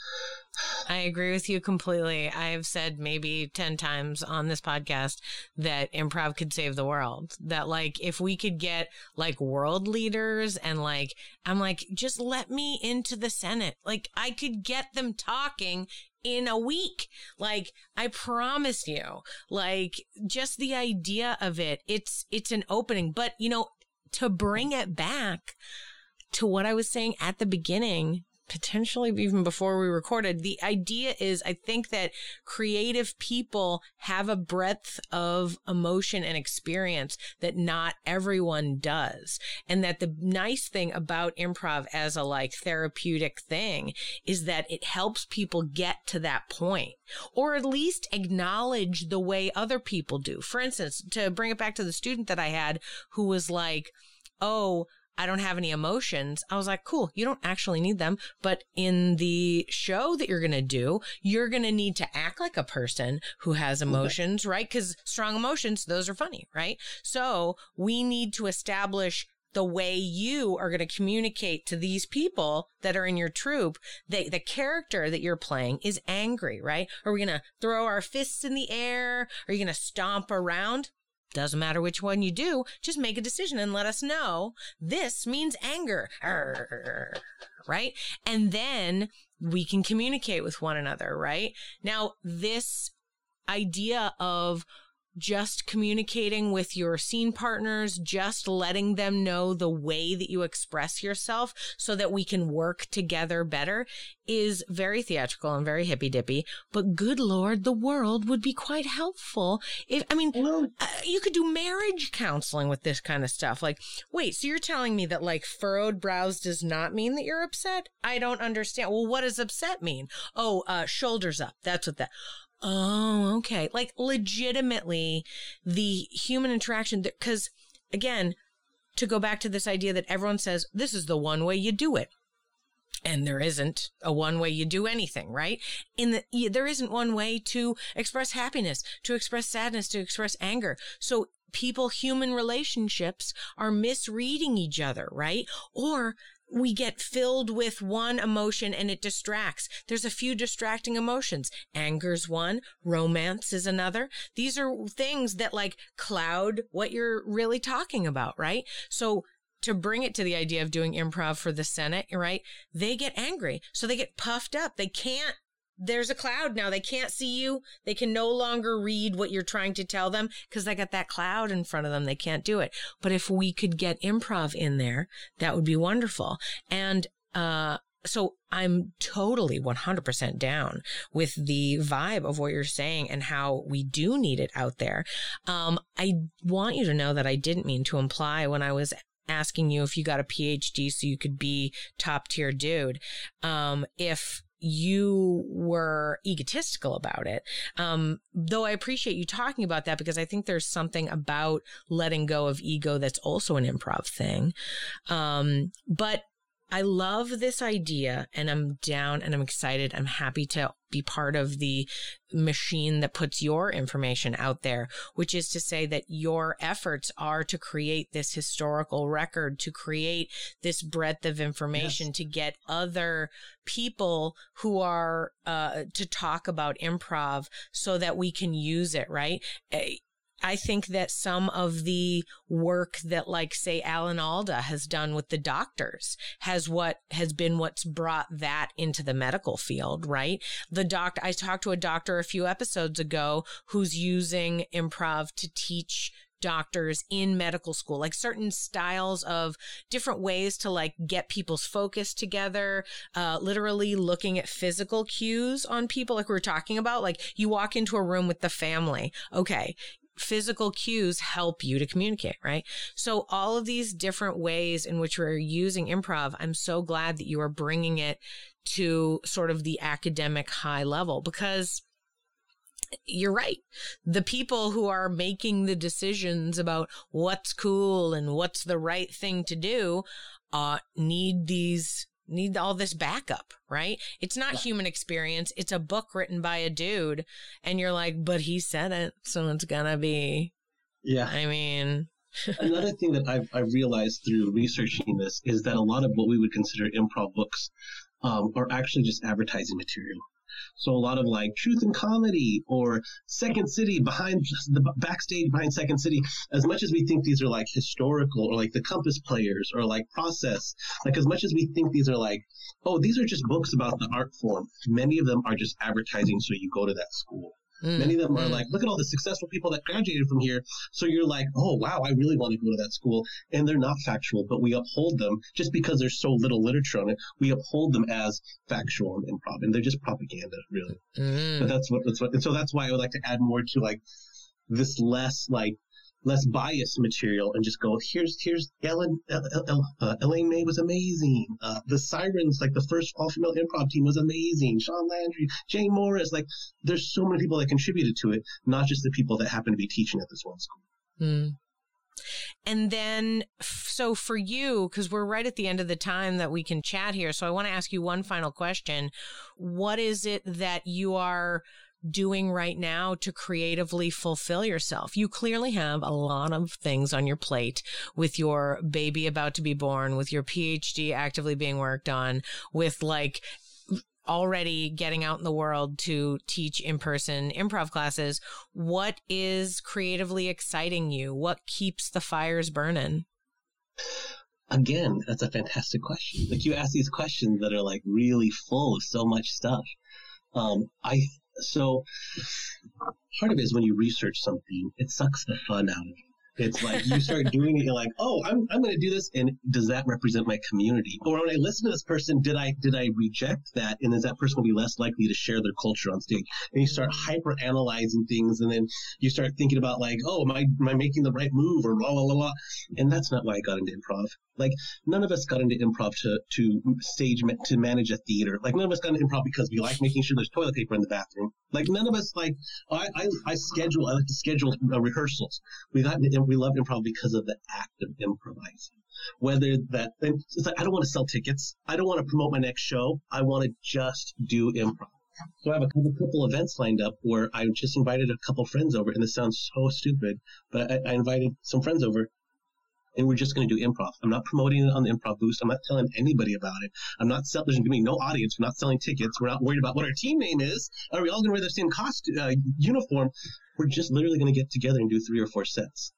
I agree with you completely. I have said maybe 10 times on this podcast that improv could save the world. That like, if we could get like world leaders and like, I'm like, just let me into the Senate. Like I could get them talking in a week. Like I promise you, like just the idea of it, it's an opening. But you know, to bring it back to what I was saying at the beginning, potentially even before we recorded, the idea is I think that creative people have a breadth of emotion and experience that not everyone does. And that the nice thing about improv as a like therapeutic thing is that it helps people get to that point, or at least acknowledge the way other people do. For instance, to bring it back to the student that I had who was like, oh, I don't have any emotions. I was like, cool, you don't actually need them. But in the show that you're going to do, you're going to need to act like a person who has emotions, right? Because strong emotions, those are funny, right? So we need to establish the way you are going to communicate to these people that are in your troupe. The character that you're playing is angry, right? Are we going to throw our fists in the air? Are you going to stomp around? Doesn't matter which one you do, just make a decision and let us know this means anger, right? And then we can communicate with one another, right? Now, this idea of just communicating with your scene partners, just letting them know the way that you express yourself so that we can work together better is very theatrical and very hippy dippy. But good Lord, the world would be quite helpful if, you could do marriage counseling with this kind of stuff. Like, wait, so you're telling me that like furrowed brows does not mean that you're upset? I don't understand. Well, what does upset mean? Oh, shoulders up. That's what that. Oh, okay. Like legitimately the human interaction, because again, to go back to this idea that everyone says this is the one way you do it. And there isn't a one way you do anything, right? There isn't one way to express happiness, to express sadness, to express anger. So human relationships are misreading each other, right? Or we get filled with one emotion and it distracts. There's a few distracting emotions. Anger's one, romance is another. These are things that like cloud what you're really talking about, right? So to bring it to the idea of doing improv for the Senate, right? They get angry. So they get puffed up. There's a cloud now. They can't see you. They can no longer read what you're trying to tell them because they got that cloud in front of them. They can't do it. But if we could get improv in there, that would be wonderful. And, so I'm totally 100% down with the vibe of what you're saying and how we do need it out there. I want you to know that I didn't mean to imply when I was asking you if you got a PhD so you could be top tier dude. If you were egotistical about it. Though I appreciate you talking about that because I think there's something about letting go of ego that's also an improv thing. But I love this idea and I'm down and I'm excited. I'm happy to be part of the machine that puts your information out there, which is to say that your efforts are to create this historical record, to create this breadth of information, yes, to get other people who are, to talk about improv so that we can use it, right? I think that some of the work that, like, say, Alan Alda has done with the doctors has been what's brought that into the medical field, right? I talked to a doctor a few episodes ago who's using improv to teach doctors in medical school, like certain styles of different ways to like get people's focus together, literally looking at physical cues on people, like we were talking about, like you walk into a room with the family. Okay. Physical cues help you to communicate, right? So all of these different ways in which we're using improv, I'm so glad that you are bringing it to sort of the academic high level, because you're right. The people who are making the decisions about what's cool and what's the right thing to do need all this backup, right? It's not human experience. It's a book written by a dude. And you're like, but he said it, so it's gonna be. Yeah. I mean. Another thing that I've realized through researching this is that a lot of what we would consider improv books are actually just advertising material. So a lot of like Truth and Comedy or Second City, behind the backstage behind Second City, as much as we think these are like historical or like the Compass Players or like Process, like as much as we think these are like, oh, these are just books about the art form, many of them are just advertising so you go to that school. Many of them are like, look at all the successful people that graduated from here. So you're like, oh, wow, I really want to go to that school. And they're not factual, but we uphold them just because there's so little literature on it. We uphold them as factual and improv, and they're just propaganda, really. But that's what, and so that's why I would like to add more to like this less biased material and just go, here's Elaine May was amazing. The Sirens, like the first all-female improv team was amazing. Sean Landry, Jane Morris, like there's so many people that contributed to it, not just the people that happen to be teaching at this one school. And then, so for you, because we're right at the end of the time that we can chat here, so I want to ask you one final question. What is it that you are doing right now to creatively fulfill yourself? You clearly have a lot of things on your plate with your baby about to be born, with your PhD actively being worked on, with like already getting out in the world to teach in-person improv classes. What is creatively exciting you? What keeps the fires burning? Again, that's a fantastic question. Like you ask these questions that are like really full of so much stuff. So part of it is when you research something, it sucks the fun out of it. It's like you start doing it, you're like, oh, I'm going to do this, and does that represent my community? Or when I listen to this person, did I reject that, and is that person going to be less likely to share their culture on stage? And you start hyper analyzing things, and then you start thinking about like, oh, am I making the right move, or blah blah blah blah. And that's not why I got into improv. Like none of us got into improv to manage a theater. Like none of us got into improv because we like making sure there's toilet paper in the bathroom. Like none of us like I like to schedule rehearsals. We love improv because of the act of improvising. Whether that, it's like, I don't want to sell tickets. I don't want to promote my next show. I want to just do improv. So I have a couple events lined up where I just invited a couple friends over, and this sounds so stupid, but I invited some friends over, and we're just going to do improv. I'm not promoting it on the Improv Boost. I'm not telling anybody about it. I'm not selling. There's going to be no audience. We're not selling tickets. We're not worried about what our team name is. Are we all going to wear the same uniform? We're just literally going to get together and do 3 or 4 sets.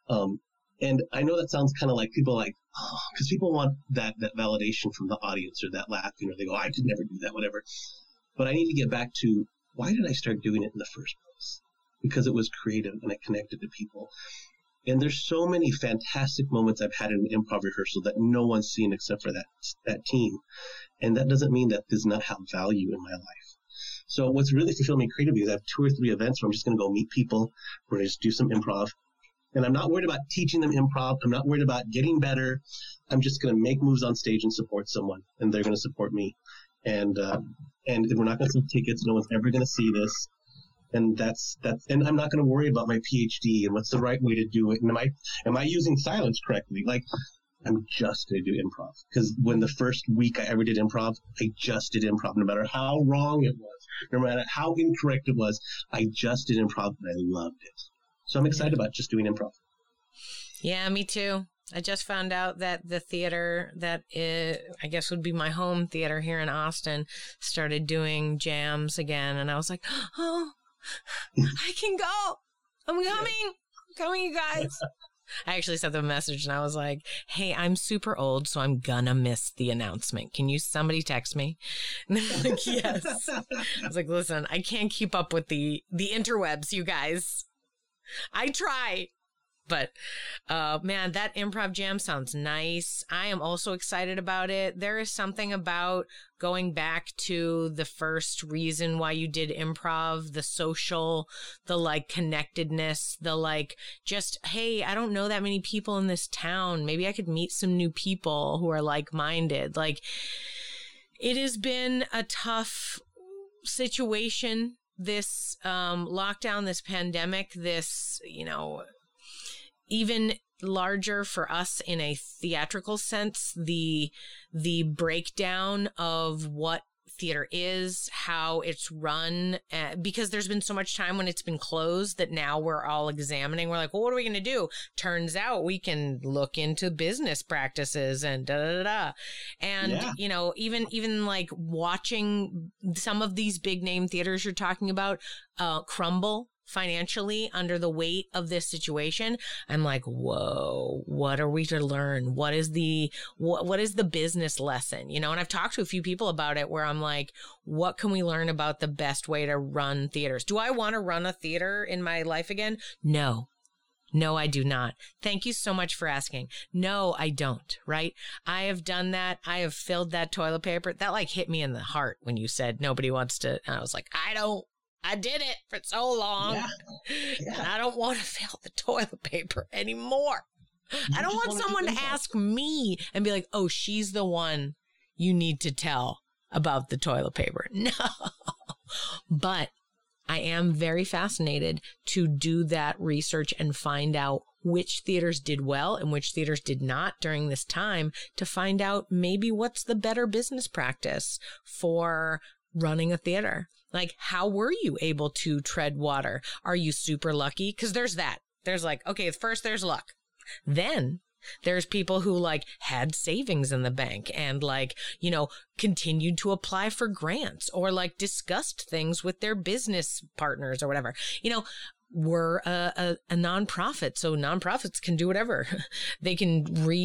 And I know that sounds kind of like people like, oh, because people want that validation from the audience or that laugh. You know, they go, I could never do that, whatever. But I need to get back to, why did I start doing it in the first place? Because it was creative and it connected to people. And there's so many fantastic moments I've had in an improv rehearsal that no one's seen except for that team. And that doesn't mean that does not have value in my life. So what's really fulfilling me creatively is I have 2 or 3 events where I'm just going to go meet people. We're going to just do some improv. And I'm not worried about teaching them improv. I'm not worried about getting better. I'm just going to make moves on stage and support someone. And they're going to support me. And we're not going to sell tickets. No one's ever going to see this. And that's, and I'm not going to worry about my PhD and what's the right way to do it. And am I using silence correctly? Like, I'm just going to do improv. Because when the first week I ever did improv, I just did improv. No matter how wrong it was, no matter how incorrect it was, I just did improv and I loved it. So I'm excited about just doing improv. Yeah, me too. I just found out that the theater that I guess would be my home theater here in Austin started doing jams again. And I was like, oh, I can go. I'm coming, you guys. I actually sent them a message and I was like, hey, I'm super old, so I'm gonna miss the announcement. Can somebody text me? And they're like, yes. I was like, listen, I can't keep up with the interwebs, you guys. I try. But, man, that improv jam sounds nice. I am also excited about it. There is something about going back to the first reason why you did improv, the social, the like connectedness, the like just, hey, I don't know that many people in this town. Maybe I could meet some new people who are like-minded. Like, it has been a tough situation, this lockdown, this pandemic, this, even larger for us in a theatrical sense, the breakdown of what theater is, how it's run, because there's been so much time when it's been closed that now we're all examining. We're like, well, what are we going to do? Turns out we can look into business practices and And, you know, even like watching some of these big name theaters you're talking about crumble financially under the weight of this situation, I'm like, whoa, what are we to learn? What is the business lesson? You know, and I've talked to a few people about it where I'm like, what can we learn about the best way to run theaters? Do I want to run a theater in my life again? No, I do not. Thank you so much for asking. No, I don't, right? I have done that. I have filled that toilet paper. That like hit me in the heart when you said nobody wants to. And I was like, I did it for so long. Yeah. And I don't want to fill the toilet paper anymore. I don't want someone to ask me and be like, oh, she's the one you need to tell about the toilet paper. No. But I am very fascinated to do that research and find out which theaters did well and which theaters did not during this time, to find out maybe what's the better business practice for running a theater. Like, how were you able to tread water? Are you super lucky? Because there's that. There's like, okay, first there's luck. Then there's people who like had savings in the bank and like, you know, continued to apply for grants or like discussed things with their business partners or whatever. You know, we're a nonprofit, so nonprofits can do whatever. They can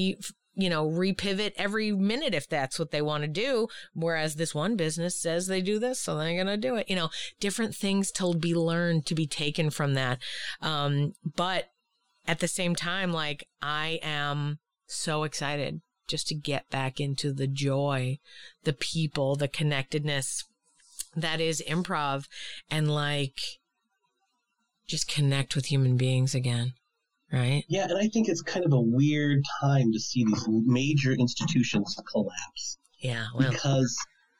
repivot every minute if that's what they want to do. Whereas this one business says they do this, so they're going to do it. You know, different things to be learned, to be taken from that. But at the same time, like, I am so excited just to get back into the joy, the people, the connectedness that is improv, and like just connect with human beings again. Right. Yeah, and I think it's kind of a weird time to see these major institutions collapse. Yeah, well, because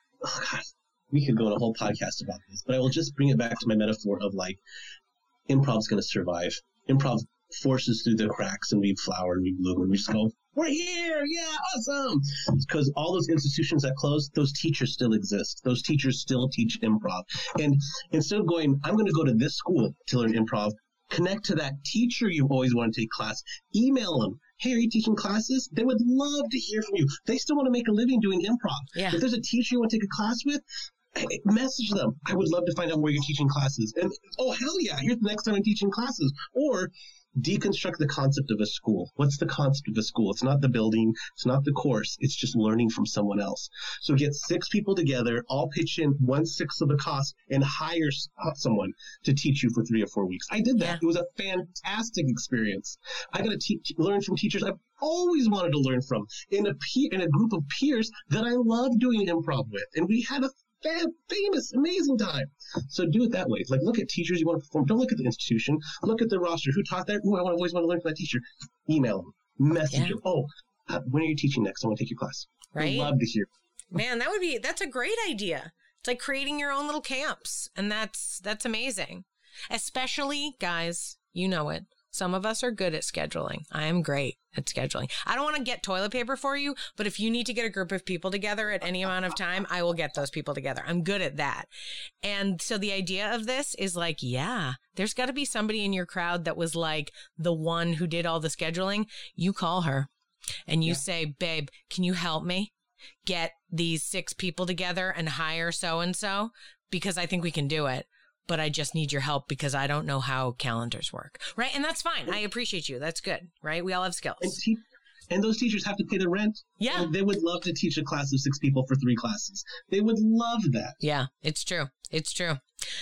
we could go on a whole podcast about this, but I will just bring it back to my metaphor of like, improv's going to survive. Improv forces through the cracks, and we flower and we bloom, and we just go, we're here, yeah, awesome. Because all those institutions that closed, those teachers still exist. Those teachers still teach improv, and instead of going, I'm going to go to this school to learn improv, connect to that teacher you always want to take class. Email them. Hey, are you teaching classes? They would love to hear from you. They still want to make a living doing improv. Yeah. If there's a teacher you want to take a class with, message them. I would love to find out where you're teaching classes. And, oh, hell yeah, here's the next time I'm teaching classes. Or deconstruct the concept of a school. What's the concept of a school? It's not the building. It's not the course. It's just learning from someone else. So get 6 people together, all pitch in 1/6 of the cost, and hire someone to teach you for 3 or 4 weeks. I did that. Yeah. It was a fantastic experience. I got to learn from teachers I've always wanted to learn from in a group of peers that I love doing improv with. And we had a famous, amazing time. So do it that way. Like, look at teachers you want to perform. Don't look at the institution. Look at the roster. Who taught that? Oh, I always want to learn from that teacher. Email them. Message them. Oh, when are you teaching next? I want to take your class. Right. I'd love to hear. Man, that's a great idea. It's like creating your own little camps. And that's amazing. Especially, guys, you know it. Some of us are good at scheduling. I am great at scheduling. I don't want to get toilet paper for you, but if you need to get a group of people together at any amount of time, I will get those people together. I'm good at that. And so the idea of this is like, yeah, there's got to be somebody in your crowd that was like the one who did all the scheduling. You call her and you say, babe, can you help me get these 6 people together and hire so-and-so? Because I think we can do it. But I just need your help because I don't know how calendars work. Right? And that's fine. I appreciate you. That's good. Right? We all have skills. And those teachers have to pay the rent. Yeah. And they would love to teach a class of 6 people for 3 classes. They would love that. Yeah, it's true. It's true.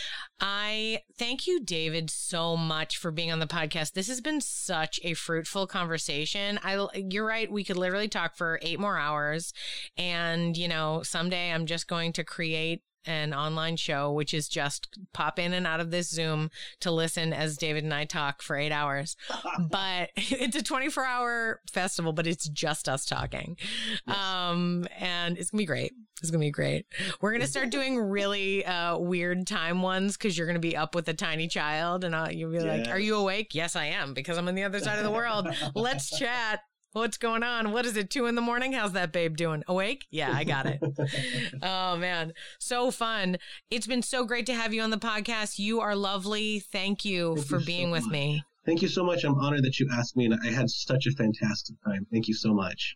I thank you, David, so much for being on the podcast. This has been such a fruitful conversation. You're right. We could literally talk for 8 more hours. And, you know, someday I'm just going to create an online show, which is just pop in and out of this Zoom to listen as David and I talk for 8 hours. But it's a 24-hour festival, but it's just us talking. Yes. And it's going to be great. It's going to be great. We're going to start doing really weird time ones because you're going to be up with a tiny child and you'll be like, are you awake? Yes, I am, because I'm on the other side of the world. Let's chat. What's going on? What is it, 2 a.m? How's that babe doing? Awake? Yeah, I got it. Oh, man. So fun. It's been so great to have you on the podcast. You are lovely. Thank you for being with me. Thank you so much. I'm honored that you asked me, and I had such a fantastic time. Thank you so much.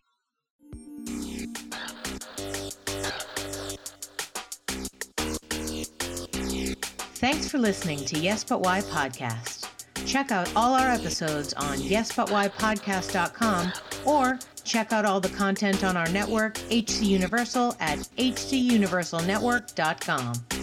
Thanks for listening to Yes But Why Podcast. Check out all our episodes on yesbutwhypodcast.com or check out all the content on our network, HC Universal, at hcuniversalnetwork.com.